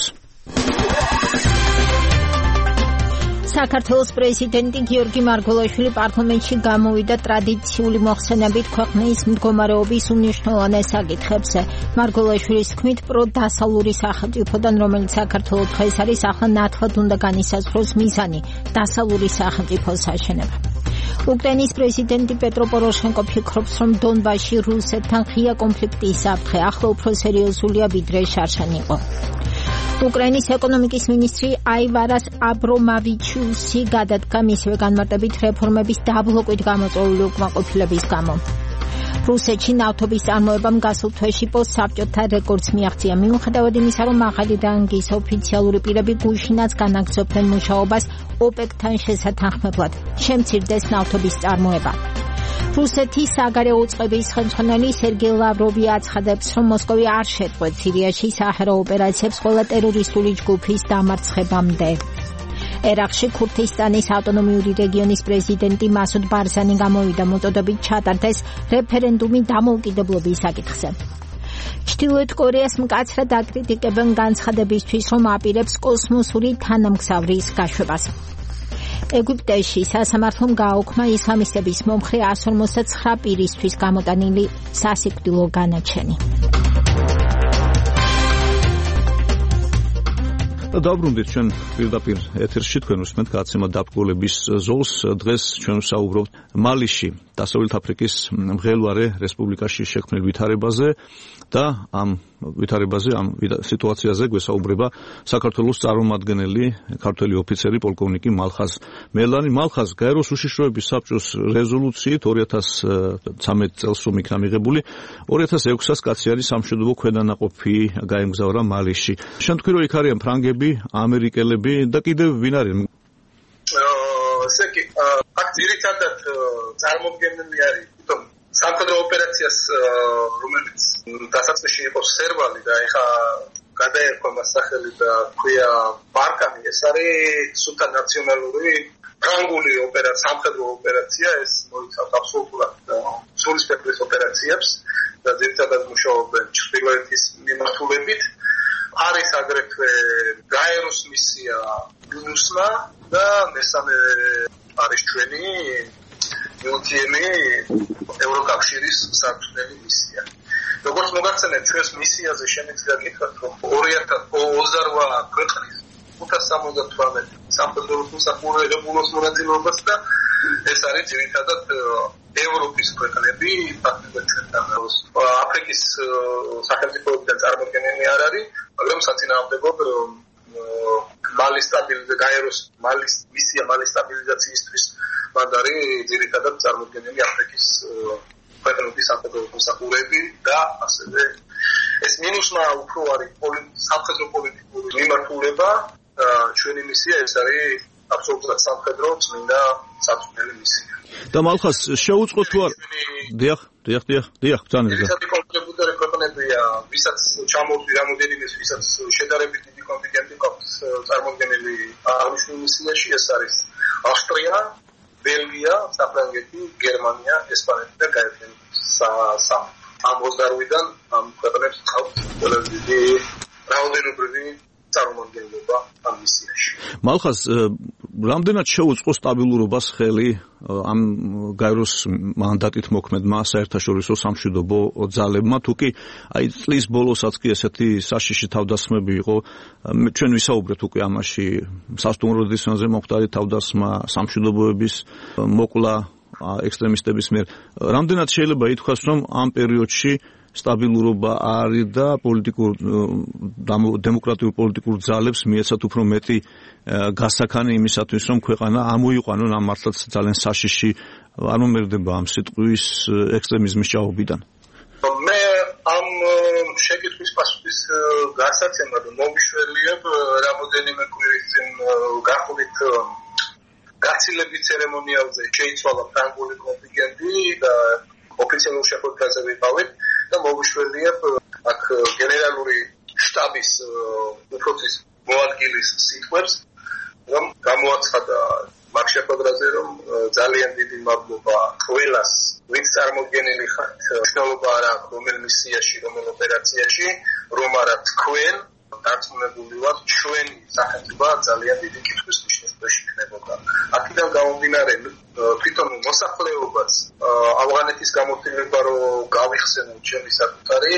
საქართველოს პრეზიდენტი გიორგი მარგველაშვილი პარლამენტში გამოვიდა ტრადიციული მოხსენებით ქვეყნის მდგომარეობის უმნიშვნელოვანეს საკითხებზე. მარგველაშვილის თქმით, პროდასავლური სახელმწიფოდან, რომელიც საქართველოს დღეს არის, ახლა ნათლად უნდა განისაზღვროს მიზანი დასავლური სახელმწიფოს აშენება. უკრაინის პრეზიდენტი პეტრო პოროშენკო ფიქრობს, რომ დონბასში რუსეთთან ღია კონფლიქტის საფრთხე ახლა უფრო სერიოზულია, ვიდრე შარშან იყო. უკრაინის ეკონომიკის მინისტრი აივარას აბრომავიჩუსი გადადგა მისივე განმარტებით რეფორმების დაბლოკვით გამოწვეული უკმაყოფილების გამო. რუსეთში ნავთობის წარმოებამ გასულ თვეში პოსტსაბჭოთა რეკორდს მიაღწია. მიუხედავად იმისა, რომ მაღალი რანგის ოფიციალური პირები გუშინაც განაგრძობდნენ მუშაობას ოპეკთან შესათანხმებლად, შემცირდეს ნავთობის წარმოება. რუსეთის საგარეო უწყების ხელმძღვანელი სერგეი ლავროვი აცხადებს, რომ მოსკოვი არ შეწყვეტ სირიაში საჰაერო ოპერაციებს ყველა ტერორისტული ჯგუფის დამარცხებამდე. ერაყში ქურთისტანის ავტონომიური რეგიონის პრეზიდენტი მასუდ ბარზანი გამოვიდა მოწოდებით ჩატარდეს რეფერენდუმი დამოუკიდებლობის საკითხზე. ჩრდილოეთ კორეას მკაცრად აკრიტიკებენ განცხადებისთვის, რომ აპირებს კოსმოსური თანამგზავრის გაშვებას. ეგვიპტეში სასამართლომ გააუქმა ისლამისტების მომხრე 159 პირისთვის გამოტანილი სასიკვდილო განაჩენი. დავბრუნდით ჩვენ პირდაპირ ეთერში, თქვენ უსმენთ გაცემა დაბრძოლების ზოლს. დღეს ჩვენ ვსაუბრობთ მალიში, დასავლეთ აფრიკის მღელვარე რესპუბლიკაში შექმნილ ვითარებაზე და ამ ვითარებაზე, ამ სიტუაციაზე გვესაუბრება საქართველოს წარმომადგენელი, ქართველი ოფიცერი, პოლკოვნიკი მალხაზ მელანი. მალხაზ, გაეროს უშიშროების საბჭოს რეზოლუციით 2013 წელს რომ იქნა მიღებული, 2600 კაცი არის სამშვიდობო ქვედანაყოფი გაემგზავრა მალიში. შენ თქვი, რომ იქ არიან ფრანგები, ამერიკელები და კიდევ ვინ არის? ესე იგი, აქ ძირითადად წარმოდგენილი არის სამხედრო ოპერაციას, რომელიც დასაწყისში იყო სერვალი და ეხა გადაერქვა მას სახელი და ქვია ბარკანი. ეს არის სულთა ნაციონალური ფრანგული სამხედრო ოპერაცია. ეს მოიცავს აბსოლუტურად სულის სპექტრის ოპერაციებს და ძირითადად მუშაობენ ჩრდილოეთის მიმართულებით. არის აგრეთვე გაეროს მისია მინუსმა და მესამე არის ჩვენი მიუთიემი ევროკავშირის სამწვრთნელი მისია. როგორც მოგახსენეთ, ჩვენს მისიაზე შემიძლია გითხრათ, რომ 2028 ქვეყნის 578 სამხედრო მოსახურებულოს მონაწილეობას და ეს არის ძირითადად ევროპის ქვეყნები, ფაქტობრივად ჩვენთან აფრიკის სახელმწიფოებიდან წარმოდგენილი არ არის, მაგრამ საწინააღმდეგოდ მალის გაეროს მისია მალის სტაბილიზაციისთვის მან არის ძირითადად წარმოდგენილი აფრიკის ქვეყნების სამხედრო მოსახურეები და ასევე ეს მინუსმა უფრო არის სამხედრო პოლიტიკური მიმართულება. ჩვენი მისია ეს არის აბსოლუტურად სამხედრო წმინდა სამწვრთნელი მისია. და მალხაზ შეუწყო თუ არ? დიახ, ბრძანებია. ესეთი კონკრეტული ქვეყნებია, ვისაც ჩამოვიდა რამოდენიმე, ვისაც შედარებით დიდი კონტინგენტი გვაქვს წარმოდგენილი აღნიშნულ მისიაში. ეს არის ავსტრია, ბელგია, საფრანგეთი, გერმანია, ესპანეთი და გაერთიანებული სამეფო. ამ 28-დან ამ ქვეყნებს ყავს ყველაზე დიდი რაოდენობრივი წარმომადგენლობა ამ მისიაში. მალხაზ, რამდენად შეუწყო სტაბილურობას ხელი ამ გაეროს მანდატით მოქმედმა საერთაშორისო სამშვიდობო ძალებმა, თუ კი აი წლის ბოლოსაც კი ესეთი საშიში თავდასხმები იყო. ჩვენ ვისაუბრეთ უკვე ამაში სასტუმროების ფონზე მომხდარი თავდასხმა, სამშვიდობოების მოკლა ექსტრემისტების მიერ. რამდენად შეიძლება ითქვას, რომ ამ პერიოდში სტაბილურობა არის და დემოკრატიულ პოლიტიკურ ძალებს მიეცათ უფრო მეტი გასაქანი იმისათვის, რომ ქვეყანა ამოიყვანონ ამ მართლაც ძალიან საშიში არ მომერდება ამ სიტყვის ექსტრემიზმის ჭაობიდან. მე ამ შეკითხვის პასუხის გასაცემად მომიშვერიებ რამოდენიმე კვირის წინ გახურით გაცილებით ცერემონიალზე შეიცვალა ფრანგული კონტინგენტი და ოფიციალურ შეხვედრაზე ვიყავით და მოგუშვერიებ აქ გენერალური შტაბის უფროსის მოადგილის სიტყვებს, რომ გამოაცხადა მაგ შეხვედრაზე, რომ ძალიან დიდი მადლობა ყველას, ვინც წარმოდგენილი ხართ, მნიშვნელობა არ აქვს რომელ მისიაში, რომელ ოპერაციაში, რომ არა თქვენ დარწმუნებული ვართ, ჩვენი სახელმწიფო ძალიან დიდი კითხვის ნიშნებს იქნებოდა. აქედან გამომდინარე, თვითონ მოსახლეობას ავღანეთის გამოცდილება რომ გავიხსენოთ ჩემი საკუთარი,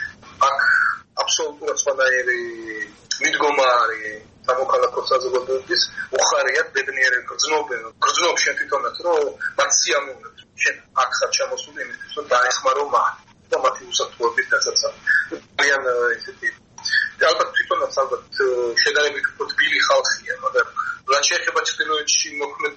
აქ აბსოლუტურად სხვანაირი მიდგომა არის სამოქალაქო საზოგადოების უხარიათ ბედნიერები გრძნობ შენ თვითონაც რომ მათ სიამოვნებთ შენ აქ ხარ ჩამოსული იმისთვის რომ დაეხმარო მათ და მათი უსაფრთხოების დასაცავად ძალიან ესეთი ალბათ თვითონაც ალბათ შედარებით უფრო თბილი ხალხია მაგრამ რაც შეეხება ჩრდილოეთში მოქმედ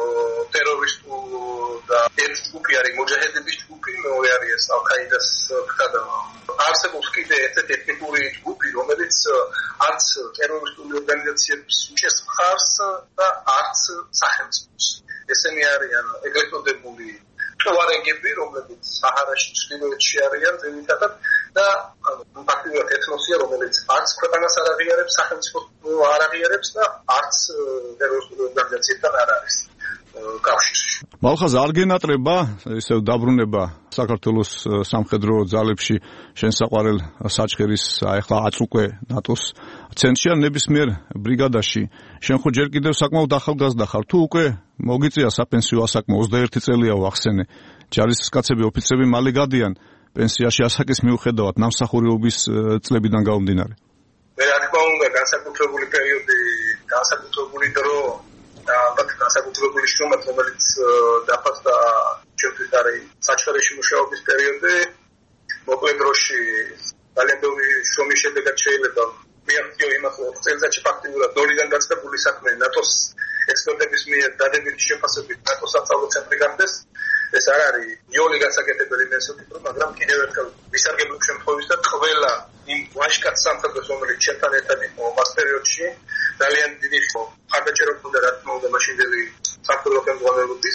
ტერორისტულ და ერთ ჯგუფი არის მოჯაჰედების ჯგუფი მეორე არის ალ-ყაიდას ხადა არსებობს კიდე ერთ ეთნიკური ჯგუფი რომელიც არც ტერორისტული ორგანიზაციების უჭერს მხარს და არც სახელმწიფოს ესენი არიან ეგრეთ წოდებული ტუარეგები რომლებიც საჰარაში ჩრდილოეთში არიან ძირითადად და ფაქტობრივად ეთნოსია რომელიც არც ქვეყანას არ აღიარებს სახელმწიფოს არ აღიარებს და არც ტერორისტული ორგანიზაციებთან არ არის კავშირში. მალხაზ არ გენატრება ისევ დაბრუნება საქართველოს სამხედრო ძალებში შენ საყვარელ საჩხერის ახლა აწუკვე ნატოს ცენტრში ან ნებისმიერ ბრიგადაში შენ ხო ჯერ კიდევ საკმაოდ ახალგაზრდა ხარ თუ უკვე მოგიწია საპენსიო ასაკმა 21 წელია ვახსენე ჯარისკაცები ოფიცრები მალე გადიან პენსიაში ასაკის მიუხედავად ნამსახურეობის წლებიდან გამომდინარე. მე რა თქმა უნდა განსაკუთრებული პერიოდი განსაკუთრებული დრო და განსაკუთრებული შრომაც რომელიც დაფასდა ჩემთვის არის საჩხერეში მუშაობის პერიოდი მოკლე დროში ძალიან ბევრი შრომის შედეგად შეიძლება მიაღწიო იმას რომ წელიწადში ფაქტობრივად ნოლიდან დაწყებული საქმე ნატოს ექსპერტების მიერ დადებითი შეფასებით ნატოს სასწავლო ცენტრი გახდეს ეს არ არის იოლი გასაკეთებელი მესოფიტრო მაგრამ კიდევ ერთხელ ვისარგებლობ შემთხვევისას ყველა იმ ვაჟკაც სამხედროს რომელიც ჩემთან ერთად იყო მას პერიოდში ძალიან დიდი ხარდაჭერა ჰქონდა რა თქმა უნდა მაშინდელი სამხედრო ხელმძღვანელობის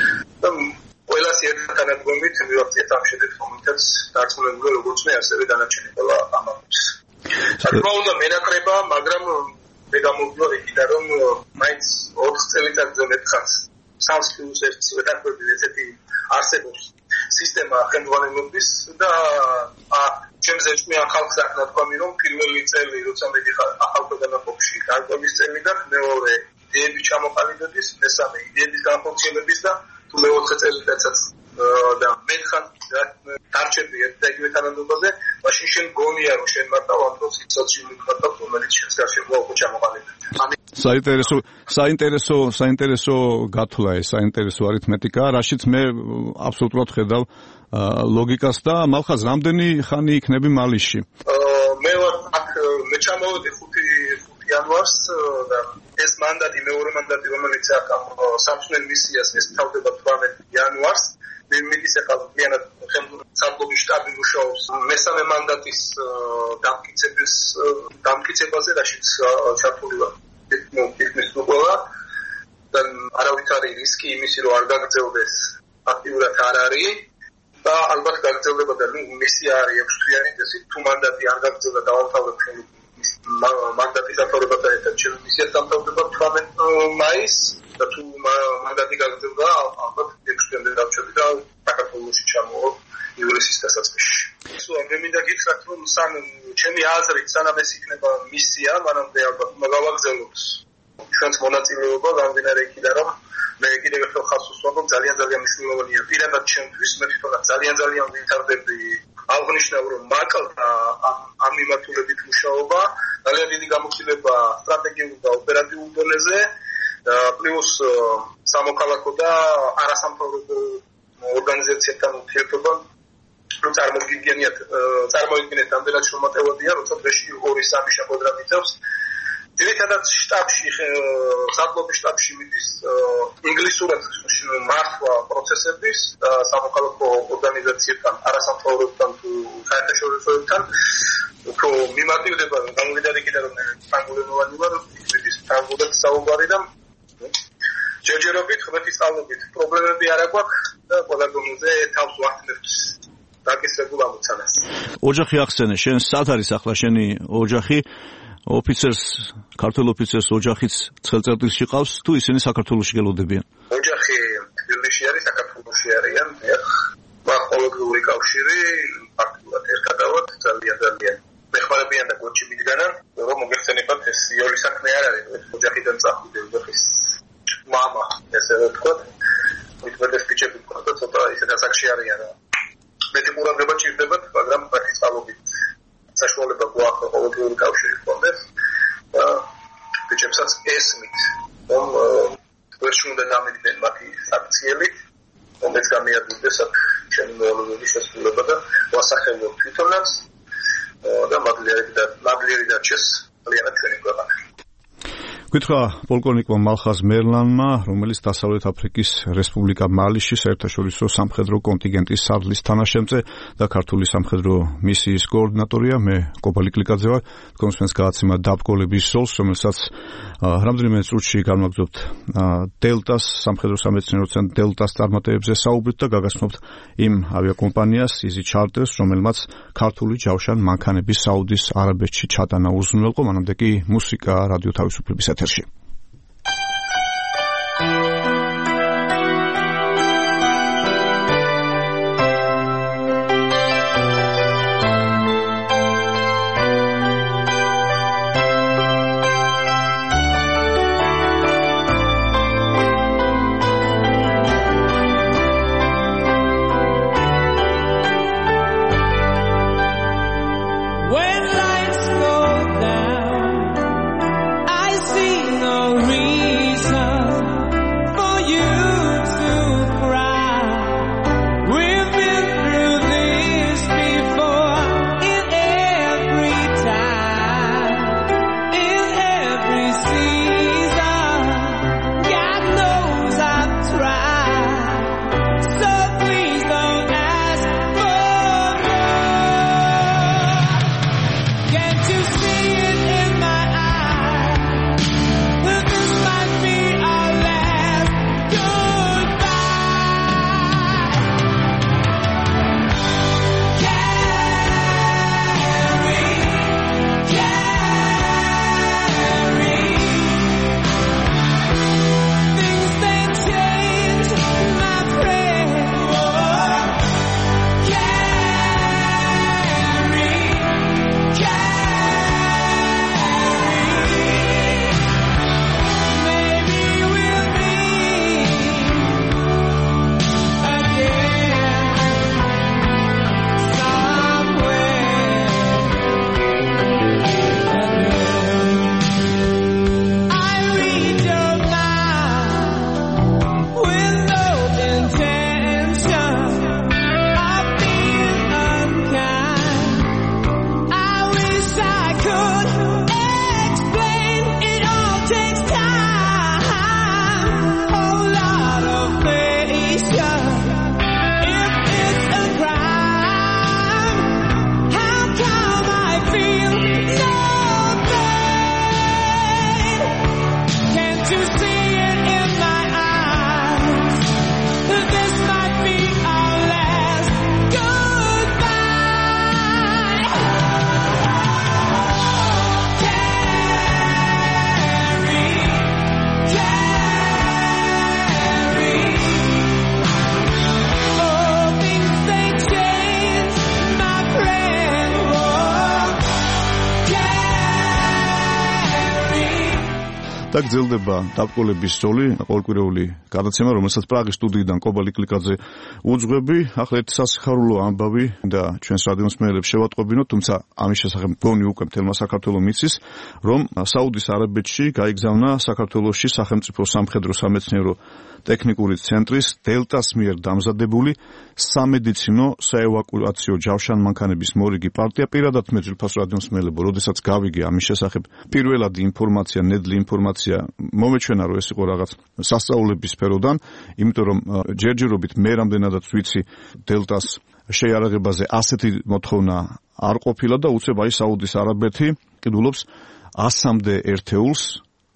და ყველას ერთად თანადგომით მივაღწიეთ ამ შედეგს რომელთაც დარწმუნებული როგორც მე ასევე დანარჩენი ყველა ამაყობს. თქმა უნდა მენაკრება მაგრამ მე გამოვიდა იქიდან რომ მაინც 4 წელიწადზე მეტხანს სამსხიუს ერთ ვეთანხმები ესეთი არსებობს სისტემა ხელმძღვანელობის და ჩემზე ჭმიან ხალხს აქ ნათქვამი რომ პირველი წელი როცა მე ვიხარ ახალ ქვეყანაში გარკვევის წელი და მეორე იდეების ჩამოყალიბების მესამე იდეების განხორციელების და თუ მეოთხე წელიწადსაც და მერხან დარჩები ერთ და იგივე თანამდებობაზე მაშინ შენ გონია რომ შენ მარტო ამ დროს სოციალური კარტა რომელიც შენს გარშემო უკვე ჩამოყალიბდა. საინტერესო გათვლა ეს საინტერესო არითმეტიკა რაშიც მე აბსოლუტურად ხედავ ლოგიკას და მალხაზ რამდენი ხანი იქნები მალიში? მე ჩამოვედი 5 იანვარს და ეს მანდატი მეორე მანდატი რომელიც აქ ამ სამსვლელ მისიას ეს თავდება 18 იანვარს მე მიდის ახლა მიანად სახელმწიფოს შტაბი მუშაობს მესამე მანდატის დამტკიცებაზე რაშიც ჩართული ვარ ის უყოლა და არავითარი რისკი იმისი რომ არ გაგრძელდეს აქტიურად არ არის და ალბათ გაგრძელდება და მისია არის 6 თვიანი წესი თუ მანდატი არ გაგრძელდა დავამთავრებ მანდატის დამთავრებასთან ერთად ჩემი მისია დამთავრდება 18 მაისს და თუ მანდატი გაგრძელდა ალბათ 6 თვიანი დავჩები და საქართველოში ჩამოვარ ივლისის დასაწყისში. მე მინდა გითხრათ რომ ჩემი აზრით სანამ ეს იქნება მისია მანამდე ალბათ გავაგრძელოთ ჩვენს მონაწილეობა გამდინარე იქიდან რომ მე კიდევ ერთხელ ხალხს უსვამ რომ ძალიან მნიშვნელოვანია პირადად ჩემთვის მე თვითონაც ძალიან ვითარდები აღნიშნავ რომ მაკალთა ამ მიმართულებით მუშაობა ძალიან დიდი გამოცდილება სტრატეგიულ და ოპერატიულ დონეზე პლუს სამოქალაქო და არასამთავრობო ორგანიზაციებთან ურთიერთობა რომ წარმოიდგინეთ ამდენად შრომატევადია როცა დღეში 2-3 შეხვედრა მიწევს ძირითადად შტაბში საგლობის შტაბში მიდის ინგლისურად მართვა პროცესების და სამოქალაქო ორგანიზაციებთან არასამთავრობოებთან თუ საერთაშორისოებთან უფრო მიმართულება გამოვიდა იქიდან რომ სამგულენოვანი ვარ მიდის სამგულად საუბარი და ჯერჯერობით ღმერთის წყალობით პრობლემები არ აქვს და ყველა დონეზე თავს ვახდენთ დაკისრებულ ამოცანას. ოჯახი ახსენე, შენ სად არის ახლა შენი ოჯახი? ოფიცერს, ქართულ ოფიცერს ოჯახიც ცხელწელტილში ყავს თუ ისინი საქართველოში გელოდებიან? ოჯახი თბილისში არის, საქართველოში არიან. მაგ ყოველდღიური კავშირი ფაქტურად ერთადავად ძალიან მეხმარებიან და გოჩი მიდგანან, რომ მოგეხსენებათ ეს იოლი საქმე არ არის, ოჯახიდან წახვიდე ოჯახის მამა, ესე ვთქვათ. მithmetes ფიჩები ვქოთ და ცოტა ისე დასაკში არიან. მეტი ყურადღება ჭირდებათ, მაგრამ მათი წყალობით საშუალება გვაქვს ყოველდღიური კავშირი ჰქონდეს და ფიჩებსაც ესმით, რომ ვერ უნდა დამიდნენ მათი საქციელით, რომელიც გამიადვილდეს აქ შემოვლების შესრულება და ვასახელოთ თვითონაც და მაგლიერი დარჩეს ძალიანად ჩვენი ქვეყანა. გითხრა პოლკოვნიკმა მალხაზ მერლანმა, რომელიც დასავლეთ აფრიკის რესპუბლიკა მალიში საერთაშორისო სამხედრო კონტინგენტის სარდლის თანაშემწე და ქართული სამხედრო მისიის კოორდინატორია. მე კობალი კლიკაძე ვარ. თქვენს გააცემა დაბგოლების სოლს, რომელსაც რამდენიმე წუთში განვაგრძობთ დელტას სამხედრო სამეცნიერო ცენტრ დელტას წარმატებებზე საუბრით და გაგაცნობთ იმ ავიაკომპანიას Easy Charters, რომელმაც ქართული ჯავშან მანქანების საუდის არაბეთში ჩატანა უზრუნველყო. მანამდე კი მუსიკა რადიო თავისუფლების ეთერში. When lights go down, I see no reason for you to cry. We've been through this before, in every time, in every season. God knows I've tried, so please don't ask for more. Can't you see it in my eyes? That this might be our last goodbye. Carry. Things they change, my friend. Maybe we'll meet again somewhere. I read your mind with no intention of being unkind. I wish I could explain, it all takes time, a lot of patience. If it's a crime, how come I feel no pain? Can't you see it in my eyes? This might be our last goodbye. Carry. Oh, things they change, my friend. Oh, carry. და გრძელდება დაბგოლების როლი, ყოველკვირეული გადაცემა, რომელსაც პრაღის სტუდიიდან კობალი კლიკაძე უძღვები. ახლა ერთი სასიხარულო ამბავი და ჩვენს რადიოს მსმენელებს შევატყობინოთ, თუმცა ამის შესახებ მგონი უკვე მთელმა საქართველოს მიცის, რომ საუდის არაბეთში გაიგზავნა საქართველოში სახელმწიფო სამხედრო სამეცნიერო ტექნიკური ცენტრის დელტას მიერ დამზადებული სამედიცინო საევაკუაციო ჯავშან მანქანების მორიგი პარტია. პირადად მე ძვირფას რადიოს მსმენელებო, როდესაც გავიგე ამის შესახებ პირველად ინფორმაცია, ნედლი ინფორმაცია მომეჩვენა, რომ ეს იყო რაღაც სასწაულების სფეროდან, იმიტომ რომ ჯერჯერობით მე რამდენადაც ვიცი დელტას შეიარაღებაზე ასეთი მოთხოვნა არ ყოფილა და უცებ აი საუდის არაბეთი ყიდულობს 100-მდე ერთეულს,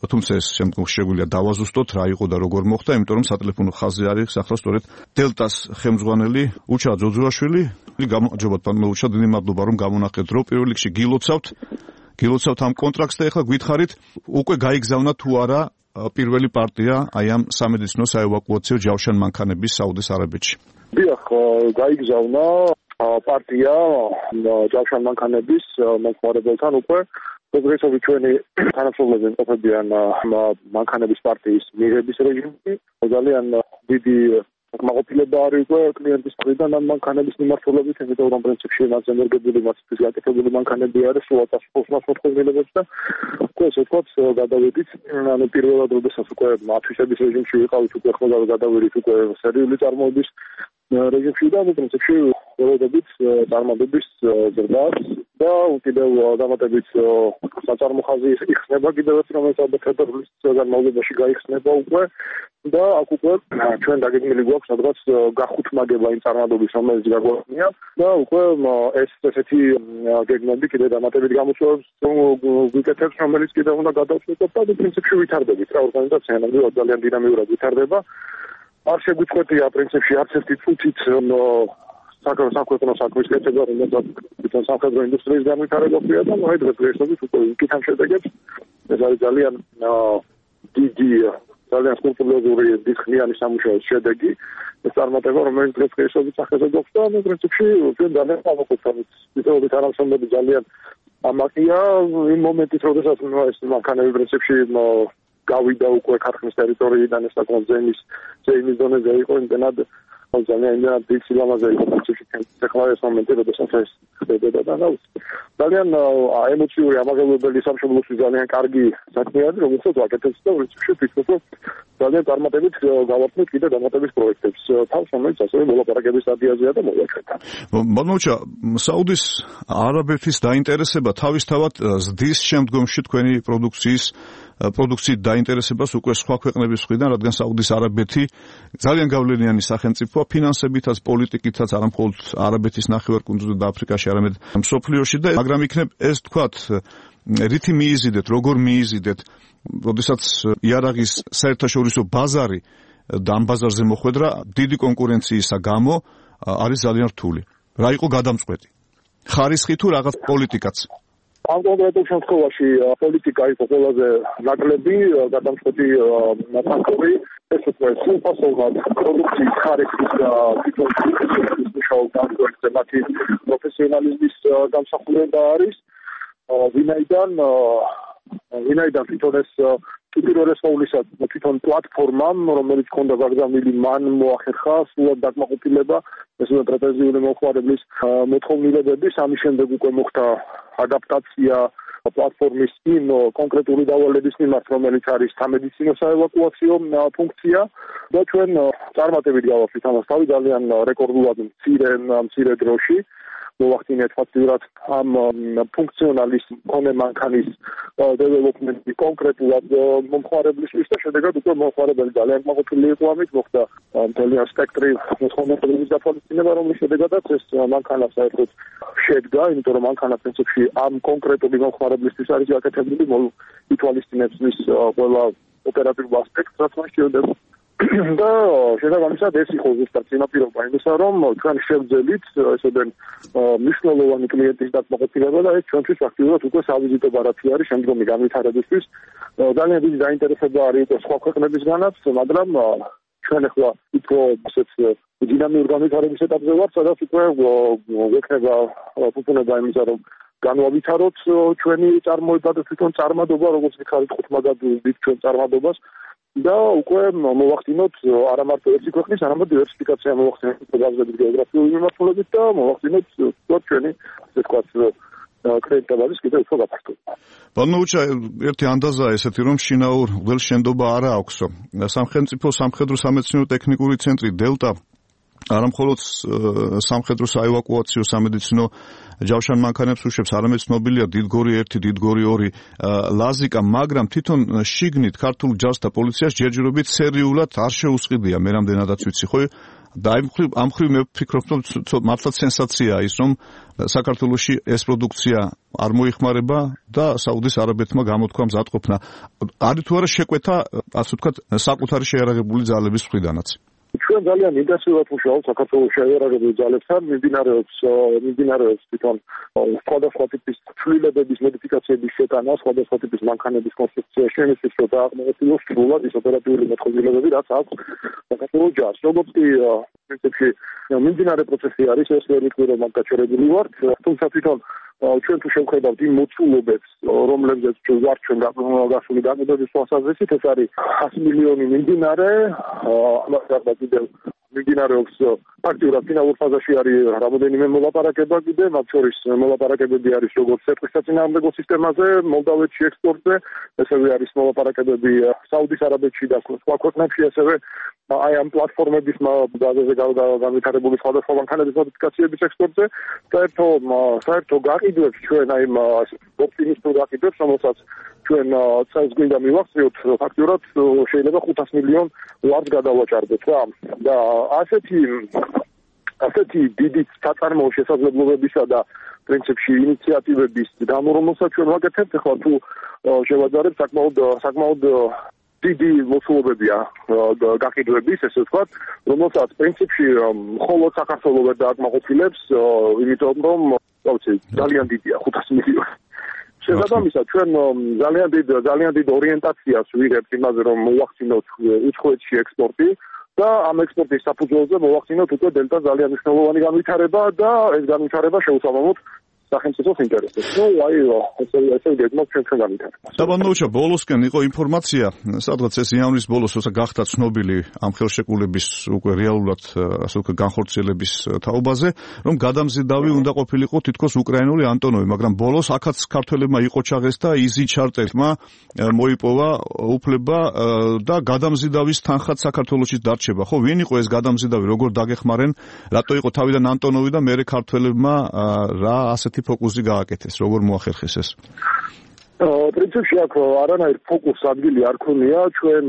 თუმცა ეს შემდგომში შეგვიძლია დავაზუსტოთ რა იყო და როგორ მოხდა, იმიტომ რომ სატელეფონო ხაზზე არის ახლა სწორედ დელტას ხელმძღვანელი უჩა ძოძუაშვილი. გამარჯობა პანო უჩა, დიდი მადლობა რომ გამონახეთ, რომ პირველ რიგში გილოცავთ ამ კონტრაქტს და ახლა გითხარით უკვე გაიგზავნა თუ არა პირველი პარტია აი ამ სამედიცინო საევაკუაციო ჯავშან-მანქანების საუდის არაბეთში. დიახ, გაიგზავნა პარტია ჯავშან-მანქანების მომხმარებელთან უკვე პროგრესული ჩვენი თანამშრომლები იმყოფებიან მანქანების პარტიის მიღების რეჟიმში. ძალიან დიდი კმაყოფილება არის უკვე კლიენტის მხრიდან ამ მანქანების მიმართულებით, იმიტომ რომ პრინციპში მას ენერგეტიკული მასის გაკეთებული მანქანები არის, სულ აწასწორებს მოთხოვნილებებს და უკვე ესე ვთქვათ, გადავედით, ანუ პირველად როდესაც უკვე ათვისების რეჟიმში ვიყავით, უკვე ხოლმე გადავედით უკვე სერიული წარმოების რეჟიმში და პრინციპში ველოდებით წარმატების ზრდას და უკიდევ დამატებით საწარმო ხაზი იხსნება კიდევ ერთ რომელიც ფედერალის განმავლობაში გაიხსნება უკვე და აქ უკვე ჩვენ დაგეგმილი გვაქვს სადღაც გახუთმაგება იმ წარმატების რომელიც გაგვაქვს და უკვე ეს ესეთი გეგმები კიდევ დამატებით გამოწვევს ვიკეთებს რომელიც კიდევ უნდა გადავწყვეტოთ და პრინციპში ვითარდებით რა ორგანიზაცია ნამდვილად ძალიან დინამიურად ვითარდება არ შეგვიწყვეტია პრინციპში არც ერთი წუთით საქმეთა საქმის კეთება რომელსაც თვითონ სამხედრო ინდუსტრიის განვითარება ქვია და აი დღესდღეობით უკვე ვიკითხავ შედეგებს ეს არის ძალიან დიდი ძალიან სკრუპულოზური დისკრიანი სამუშაოს შედეგი ეს წარმატება რომელიც დღესდღეობით სახეზე გვაქვს და პრინციპში ჩვენ ძალიან ამოკვეთებით თითოეულ თანამშრომლები ძალიან ამაყია იმ მომენტით როდესაც ეს მანქანები პრინციპში გავიდა უკვე ქარხნის ტერიტორიიდან ეს საკმაოდ ზეიმის დონეზე იყო იმდენად ძალიან დიდ სილამაზე იყო პრინციპში ახლა ეს მომენტი როდესაც ეს ხდებოდა და ძალიან ემოციური ამაღლებებელი სამშობლოში ძალიან კარგი საქმე არის რომელსაც ვაკეთებთ და პრინციპში ვფიქრობ რომ ძალიან წარმატებით გავართმევთ კიდე დამატების პროექტებს თავს რომელიც ასევე მოლაპარაკების სტადიაზეა და მოვაკეთებთ. მანუჩა საუდის არაბეთის დაინტერესება თავისთავად ზრდის შემდგომში თქვენი პროდუქციით დაინტერესებას უკვე სხვა ქვეყნების მხრიდან, რადგან საუდის არაბეთი ძალიან გავლენიანი სახელმწიფოა ფინანსებითაც, პოლიტიკითაც, არა მხოლოდ არაბეთის ნახევარკუნძულზე და აფრიკაში, არამედ მსოფლიოში და მაგრამ იქნებ ეს თქვათ რითი მიიზიდეთ, როგორ მიიზიდეთ, როდესაც იარაღის საერთაშორისო ბაზარი და ამ ბაზარზე მოხვედრა დიდი კონკურენციისა გამო არის ძალიან რთული. რა იყო გადამწყვეტი? ხარისხი თუ რაღაც პოლიტიკაც? ამ კონკრეტულ შემთხვევაში პოლიტიკა იყო ყველაზე ნაკლები, გადამწყვეტი ფაქტორი. ეს უკვე სრულფასოვნად პროდუქციის ხარისხის და თვითონ მუშაობა ამგვარზე მათი პროფესიონალიზმის გამსახურება არის. ვინაიდან თვითონ ეს პირველ ყოვლისა თვითონ პლატფორმამ, რომელიც ჰქონდა გაგზავნილი, მან მოახერხა სულად დაკმაყოფილება ეს პრეტენზიული მომხმარებლის მოთხოვნილებების, ამის შემდეგ უკვე მოხდა ადაპტაცია პლატფორმის იმ კონკრეტული დავალების მიმართ, რომელიც არის სამედიცინო საევაკუაციო ფუნქცია და ჩვენ წარმატებით გავახსნით ამას თავი ძალიან რეკორდულად მცირე დროში. მოვახდინეთ ფაქტიურად ამ ფუნქციონალის მქონე მანქანის დეველოპმენტი კონკრეტულად მომხმარებლისთვის და შედეგად უკვე მომხმარებელი ძალიან კმაყოფილი იყო ამით, მოხდა ძალიან სპექტრი მომხმარებლების დათვალისწინება, რომლის შედეგადაც ეს მანქანა საერთოდ შედგა, იმიტომ რომ მანქანა პრინციპში ამ კონკრეტული მომხმარებლისთვის არის გაკეთებული, ითვალისწინებს მის ყველა ოპერატიულ ასპექტს, რაც მას შეუძლებს. და შესაბამისად ეს იყო ზუსტად წინაპირობა იმისა, რომ ჩვენ შევძელით ესებენ მნიშვნელოვანი კლიენტის დაკმაყოფილება და ეს ჩვენთვის ფაქტიურად უკვე სავიზიტო ბარათი არის შემდგომი განვითარებისთვის. ძალიან დიდი დაინტერესება არის უკვე სხვა ქვეყნებისგანაც, მაგრამ ჩვენ ახლა უფრო ასეთ დინამიურ განვითარების ეტაპზე ვართ, სადაც უკვე გვექნება ფუფუნება იმისა, რომ განვავითაროთ ჩვენი წარმოება და თვითონ წარმადობა, როგორც ვიხარით ხუთმაგად ვიდით ჩვენ წარმადობას. და უკვე მოვახდინოთ არა მარტო ერთი ქვეყნის, არამედ დივერსიფიკაცია მოვახდინოთ გაზრდილი გეოგრაფიული მიმართულებით და მოვახდინოთ ჩვენი ასე ვთქვათ კრედიტთა ბაზის კიდევ უფრო გაფართოება. ბანოუჩა ერთი ანდაზაა ესეთი, რომ შინაურ ველშენდობა არა აქვსო. სამხედრო სამედიცინო ტექნიკური ცენტრი დელტა არა მხოლოდ სამხედრო საევაკუაციო სამედიცინო ჯავშან მანქანებს უშვებს, არამედ ცნობილია დიდგორი 1, დიდგორი 2 ლაზიკა, მაგრამ თვითონ შიგნით ქართულ ჯარს და პოლიციას ჯერჯერობით სერიულად არ შეუსყიდია, მე რამდენადაც ვიცი, ხო? და ამ მხრივ მე ვფიქრობ, რომ მართლაც სენსაციაა ის, რომ საქართველოში ეს პროდუქცია არ მოიხმარება და საუდის არაბეთმა გამოთქვა მზადყოფნა. არის თუ არა შეკვეთა, ასე ვთქვათ, საკუთარი შეიარაღებული ძალების მხრიდანაც? ჩვენ ძალიან ინტენსიურად ვმუშაობთ საქართველოს შეიარაღებულ ძალებთან, მიმდინარეობს თვითონ სხვადასხვა ტიპის ცვლილებების, მოდიფიკაციების შეტანა, სხვადასხვა ტიპის მანქანების კონსტრუქციაში, იმისთვის რომ დააღმოყოს სრულად ის ოპერატიული მოწყობილობები, რაც აქვს საქართველოს ჯარს. როგორც კი პრინციპში მიმდინარე პროცესი არის, ეს ვერ ვიტყვი რომ ამ გაჩერებული ვართ, თუმცა თვითონ ჩვენ თუ შევხედავთ იმ მოცულობებს, რომლებზეც ვართ ჩვენ გასული განმეორების თვალსაზრისით, ეს არის 100 მილიონი მიმდინარე, ამას გარდა კიდევ მიმდინარეობს ფაქტიურად ფინალურ ფაზაში არის რამოდენიმე მოლაპარაკება კიდე, მათ შორის მოლაპარაკებები არის როგორც სერტყის საწინააღმდეგო სისტემაზე, მოლდავეთში ექსპორტზე, ასევე არის მოლაპარაკებები საუდის არაბეთში და სხვა ქვეყნებში, ასევე აი ამ პლატფორმების ბაზაზე განვითარებული სხვადასხვა მანქანების მოდიფიკაციების ექსპორტზე. საერთო გაყიდვებს ჩვენ აი ამ ოპტიმისტურ გაყიდვებს, რომელსაც ჩვენ წელს გვინდა მივახციოთ, ფაქტიურად შეიძლება 500 მილიონ ლარს გადავაჭარბოთ რა. და ასეთი დიდი საწარმოო შესაძლებლობებისა და პრინციპში ინიციატივების გამორომოსაც ჩვენ ვაკეთებთ, ახლა თუ შევაძარებთ საკმაოდ დიდი მოცულობებია გაყიდვების, ესე ვთქვათ, რომელსაც პრინციპში მხოლოდ საქართველოს ვერ დააკმაყოფილებს, იმიტომ რომ ძალიან დიდია 500 მილიონი. შესაბამისად, ჩვენ ძალიან დიდ ორიენტაციას ვიღებთ იმაზე, რომ მოვახცინოთ უცხოეთში ექსპორტი და ამ ექსპორტის საფუძველზე მოვახცინოთ უკვე დელტა ძალიან მნიშვნელოვანი განვითარება და ეს განვითარება შეუსაბამოთ სახელმწიფოს ინტერესებს. აი, ესე გეგმავთ ჩვენ განვითარებას. დაბანოუჩა, ბოლოსკენ იყო ინფორმაცია, სადღაც ეს იანვრის ბოლოს, როცა გახდა ცნობილი ამ ხელშეკრულების უკვე რეალურად ასე ვთქვათ განხორციელების თაობაზე, რომ გადამზიდავი უნდა ყოფილიყო თითქოს უკრაინული ანტონოვი, მაგრამ ბოლოს აქაც ქართველებმა იყოჩაღეს და იზი ჩარტელმა მოიპოვა უფლება და გადამზიდავის თანხად საქართველოში დარჩება. ხო, ვინ იყო ეს გადამზიდავი, როგორ დაგეხმარენ, რატო იყო თავიდან ანტონოვი და მერე ქართველებმა რა ასეთი ფოკუსი გააკეთეს, როგორ მოახერხეს ეს? პრინციპში აქ არანაირ ფოკუს ადგილი არ ქონია, ჩვენ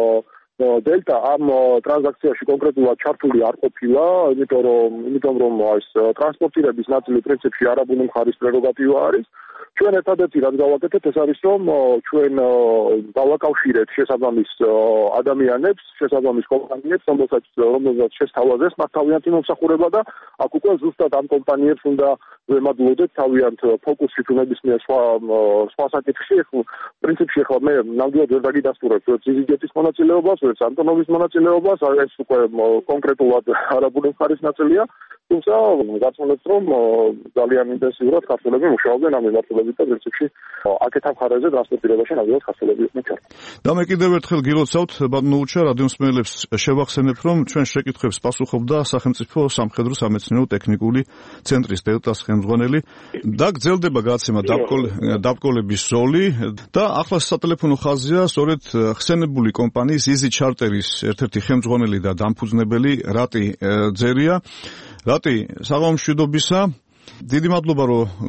დელტა ამ ტრანზაქციაში კონკრეტულად ჩართული არ ყოფილა, იმიტომ რომ ეს ტრანსპორტირების ნაწილი პრინციპში არაბული მხარის პრეროგატივა არის. ჩვენ ერთადერთი რაც გავაკეთეთ, ეს არის რომ ჩვენ დავაკავშირეთ შესაბამის ადამიანებს, შესაბამის კომპანიებს, რომელსაც შესთავაზეს მათ თავიანთი მომსახურება და აქ უკვე ზუსტად ამ კომპანიებს უნდა ვემადლოდეთ თავიანთ ფოკუსით ნებისმიერ სხვა საკითხში. პრინციპში ახლა მე ნამდვილად ვერ დაგიდასტურებ ზიზიგეთის მონაწილეობას, ვერც ანტონოვის მონაწილეობას, ეს უკვე კონკრეტულად არაბული მხარის ნაწილია. თუმცა გაწმენდით რომ ძალიან ინტენსიურად ქართველები მუშაობდნენ ამ მიმართულებით და პრინციპში აქეთ ამ მხარეზე ტრანსპორტირებაში ნამდვილად ქართველები იყვნენ ჩართული. და მე კიდევ ერთხელ გილოცავთ, ბატონოუჩა, რადიომსმენელებს შევახსენებ, რომ ჩვენ შეკითხვებს პასუხობდა სახელმწიფო სამხედრო სამეცნიერო ტექნიკური ცენტრის დელტას ხელმძღვანელი და გრძელდება გადაცემა დაბკოლების ზოლი და ახლა სატელეფონო ხაზია სწორედ ხსენებული კომპანიის იზი ჩარტერის ერთ-ერთი ხელმძღვანელი და დამფუძნებელი რატი ძერია. რატი, საღამომშვიდობისა. დიდი მადლობა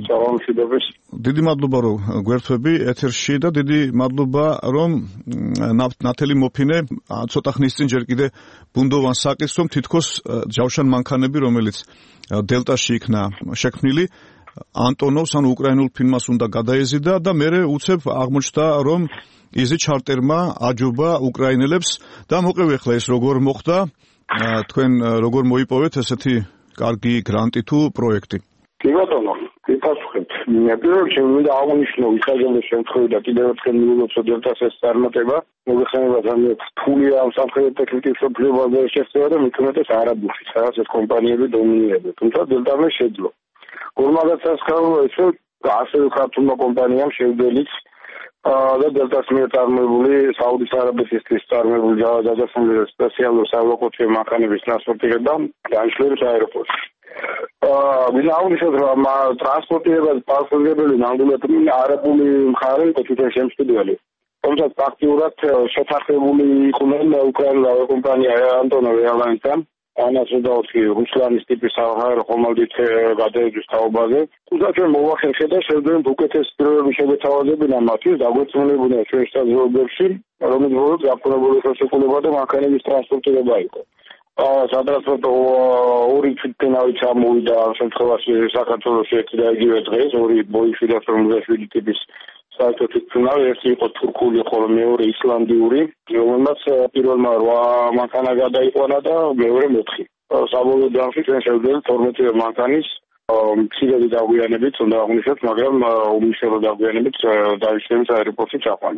რომ გვერდები ეთერში და დიდი მადლობა რომ ნათელი მოფინე ცოტა ხნის წინ ჯერ კიდე ბუნდოვან საკითხს რომ თითქოს ჯავშან მანქანები რომელიც დელტაში იქნა შექმნილი ანტონოვს ან უკრაინულ ფირმას უნდა გადაეზიდა და მერე უცებ აღმოჩნდა რომ იზი ჩარტერმა აჯობა უკრაინელებს და მოყევი ახლა ეს როგორ მოხდა თქვენ როგორ მოიპოვეთ ესეთი კარგი გრანტი თუ პროექტი? კი ბატონო, გიპასუხებთ. პირველ რიგში მინდა აღნიშნო ისაგების შემთხვევაში და კიდევ ერთხელ მივუძოთ დელტას ეს წარმატება, მოგეხსენება ძალიან რთულია ამ სამხედრო ტექნიკის პრობლემაზე შეცდომა და მithumetes არაბულში, სადაც ეს კომპანიები დომინირებენ. თუმცა დელტამ შეძლო. გორმაგაცას ხალხო ასევე ქართულმა კომპანიამ შევდელიც და დელტას მიერ წარმოებული საუდის არაბეთისთვის წარმოებული ჯავადადასული სპეციალური საავტომობილო მანქანების ტრანსპორტირება განშლების აეროპორტში. მინდა აღნიშნოთ რომ ტრანსპორტირებას პასუხისმგებელი ნამდვილად არაბული მხარე იყო თვითონ შემსწრებელი. თუმცა ფაქტიურად შეთანხმებული იყვნენ უკრაინულ ავიაკომპანია ანტონოვ ერლაინსთან ანასუდაოსი რუსლანის ტიპის საჰაერო ხომალდით გადაეძვის თაობაზე. თუმცა ჩვენ მოვახერხეთ და შევძლებთ უკეთეს პირობები შეგეთავაზებინა მათთვის დაგვეცნობებოდნენ ჩვენ შესაძლებლობებში, რომელიც ბოლოს გაფორმებული ხელშეკრულება და მანქანების ტრანსპორტირება იყო. სატრანსპორტო ორი თვითმფრინავი ჩამოვიდა ამ შემთხვევაში საქართველოში ერთი და იგივე დღეს ორი ბოიში და 57 ტიპის საერთო თვითმფრინავი, ერთი იყო თურქული, ხოლო მეორე ისლანდიური, რომელმაც პირველმა 8 მანქანა გადაიყვანა და მეორე 4. საბოლოო ჯამში ჩვენ შევძლებთ 12 მანქანის მცირედი დაგვიანებით უნდა აღვნიშნოთ, მაგრამ უმნიშვნელო დაგვიანებით დაიშლებით აეროპორტში ჩაყვანა.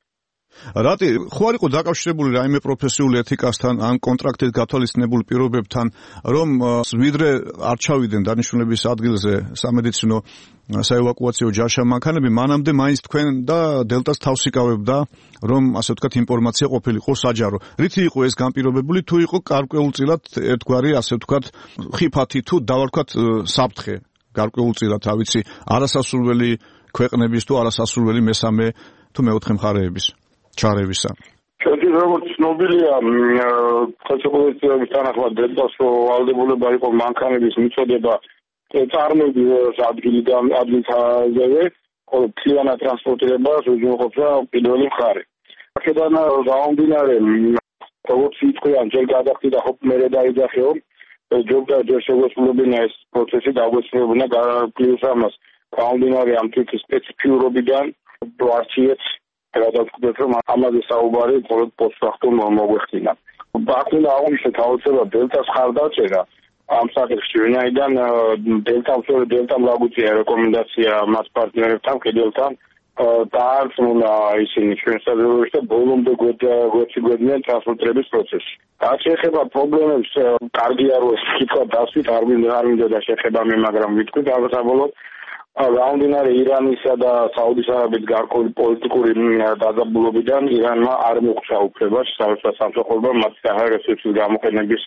რატი ხო არ იყო დაკავშირებული რაიმე პროფესიული ეთიკასთან ან კონტრაქტით გათვალისწინებულ პირობებთან, რომ ვიდრე არ ჩავიდნენ დანიშნულების ადგილზე სამედიცინო საევაკუაციო ჯაშა მანქანები, მანამდე მაინც თქვენ და დელტას თავს იკავებდა, რომ ასე ვთქვათ ინფორმაცია ყოფილიყო საჯარო. რითი იყო ეს განპირობებული, თუ იყო გარკვეულწილად ერთგვარი ასე ვთქვათ ხიფათი თუ დავარქვათ საფრთხე გარკვეულწილად, რა ვიცი, არასასურველი ქვეყნების თუ არასასურველი მესამე თუ მეოთხე მხარეების ჩარევისა. ჩვენთვის როგორც ცნობილია, ხელშეკრულების თანახმად დელტას ვალდებულება იყო მანქანების მიწოდება წარმოების ადგილიდან ადგილთაზე, ხოლო მთლიანად ტრანსპორტირებას უზრუნველყოფდა პირველი მხარე. აქედან გამომდინარე, როგორც იტყვიან, ჯერ გადახდიდა ხო მერე დაიძახეო, ჯერ შეგვესრულებინა ეს პროცესი დაგვესრულებინა პლუს ამას გამომდინარე ამ თვითის სპეციფიურობიდან ვარჩიეთ გადავწყვეტ, რომ ამაზე საუბარი მხოლოდ პოსტფაქტუმ მოგვეხდინა. ბაქუმ აღნიშნეთ აუცილებლად დელტას ხარდაჭერა ამ საკითხში, ვინაიდან დელტამ ლაგუწია რეკომენდაცია მათ პარტნიორებთან, კედელთან დაარწმუნა ისინი ჩვენს საზოგადოებაში და ბოლომდე გვეცილდნენ ტრანსპორტირების პროცესში. რაც შეეხება პრობლემებს, კარგია რომ ეს კითხვა დასვით, არ მინდოდა შეხება მე, მაგრამ ვიტყვით საბოლოოდ გამომდინარე ირანისა და საუდის არაბეთის გარკვეული პოლიტიკური დაძაბულობიდან ირანმა არ მოგვცა უფლება საერთოდ სამსახურებამ მათ საჰაეროსის გამოყენების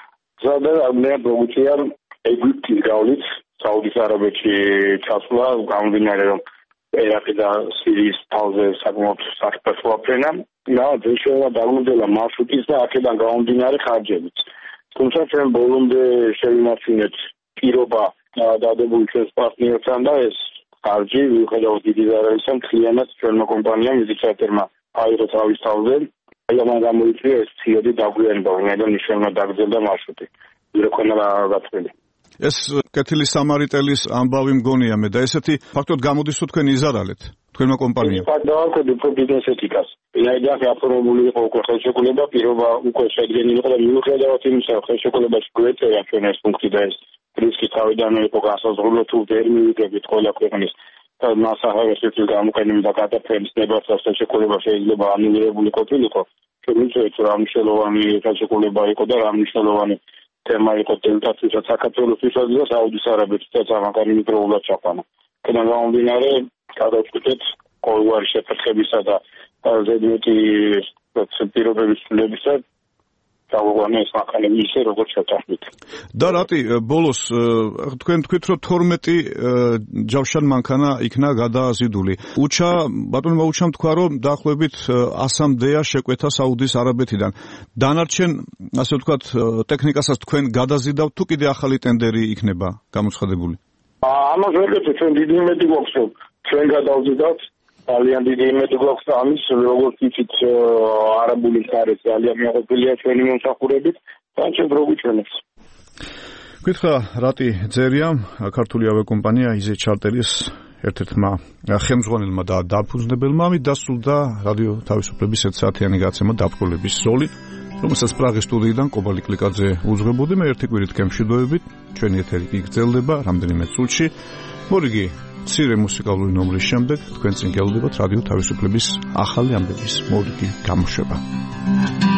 ზადა მე მოგვიწია ეგვიპტის გავლით საუდის არაბეთში ჩასვლა გამომდინარე რომ ერაყი და სირიის თავზე საკმაოდ საფრთხეა ფრენა და ძირშევა დაგვიმძელა მარშრუტის და აქედან გამომდინარე ხარჯებით. თუმცა ჩვენ ბოლომდე შევიმართინეთ პირობა დადებული ჩვენს პარტნიორთან და ეს ხარჯი მიუხედავად დიდი ზარალისა მთლიანად ჩვენმა კომპანიამ იზიცატერმა აიღო თავის თავზე. ამან გამოიწვია ეს ცირედი დაგვიანება, ვინაიდან მნიშვნელოვნად დაგრძელდა მარშრუტი. ვირექონა გაწყვეტილი. ეს კეთილი სამარიტელის ამბავი მგონია მე და ესეთი ფაქტობრივად გამოდის თუ თქვენ იზარალეთ თქვენმა კომპანიამ. დავარქვით უფრო ბიზნეს ეთიკას. ვინაიდან გაფორმებული იყო უკვე ხელშეკრულება, პირობა უკვე შედგენილი იყო და მიუხედავად იმისა, რომ ხელშეკრულებაში გვეწერა ჩვენ ეს პუნქტი და ეს რისკი თავიდანვე იყო განსაზღვრული თუ ვერ მივიდებით ყველა ქვეყნის მასაჰაეროსის გამოყენება და გადაფრენის ნებართვას ხელშეკრულება შეიძლება ანულირებული ყოფილიყო. ჩვენ ვიცით რომ მნიშვნელოვანი ხელშეკრულება იყო და მნიშვნელოვანი თემა იყო დელტათვისაც, საქართველოსთვისაც და საუდის არაბეთისაც ამაგარი მიკროულად ჩაყვანა. აქედან გამომდინარე, გადავწყვეტეთ ყოველგვარი შეფერხებისა და ზედმეტი პირობების ცვლილებისა დავუყოვნე ეს მანქანები ისე როგორც შევთანხმდით. და რატი ბოლოს თქვენ თქვით რომ 12 ჯავშან მანქანა იქნა გადაზიდული. ბატონმა უჩამ თქვა რომ დაახლოებით 100-მდეა შეკვეთა საუდის არაბეთიდან. დანარჩენ ასე ვთქვათ ტექნიკასაც თქვენ გადაზიდავთ თუ კიდე ახალი ტენდერი იქნება გამოცხადებული? ამას ვეკეთებ, ჩვენ დიდი იმედი გვაქვს რომ ჩვენ გადავზიდავთ. ძალიან დიდი იმედი გვაქვს ამის, როგორც იცით, არაბული მხარე ძალიან მეყოფილია ჩვენი მომსახურებით და ჩვენ როგუჩვენებს. გითხრა რატი ძერია, ქართული ავიაკომპანია EasyJet Charter-ის ერთ-ერთმა ხელმძღვანელმა და დაფუძნებელმა ამით დასრულდა რადიო თავისუფლების 1 საათიანი გაცემა დაბრკოლების როლი, რომელსაც პრაღის სტუდიიდან კობალი კლიკაძე უძღვებოდი. მე ერთი კვირით გემშვიდობებით, ჩვენი ეთერი გრძელდება რამდენიმე წუთში. მორიგი მცირე მუსიკალური ნომრის შემდეგ თქვენ წინ გელოდებათ რადიო თავისუფლების ახალი ამბების მორიგი გამოშვება.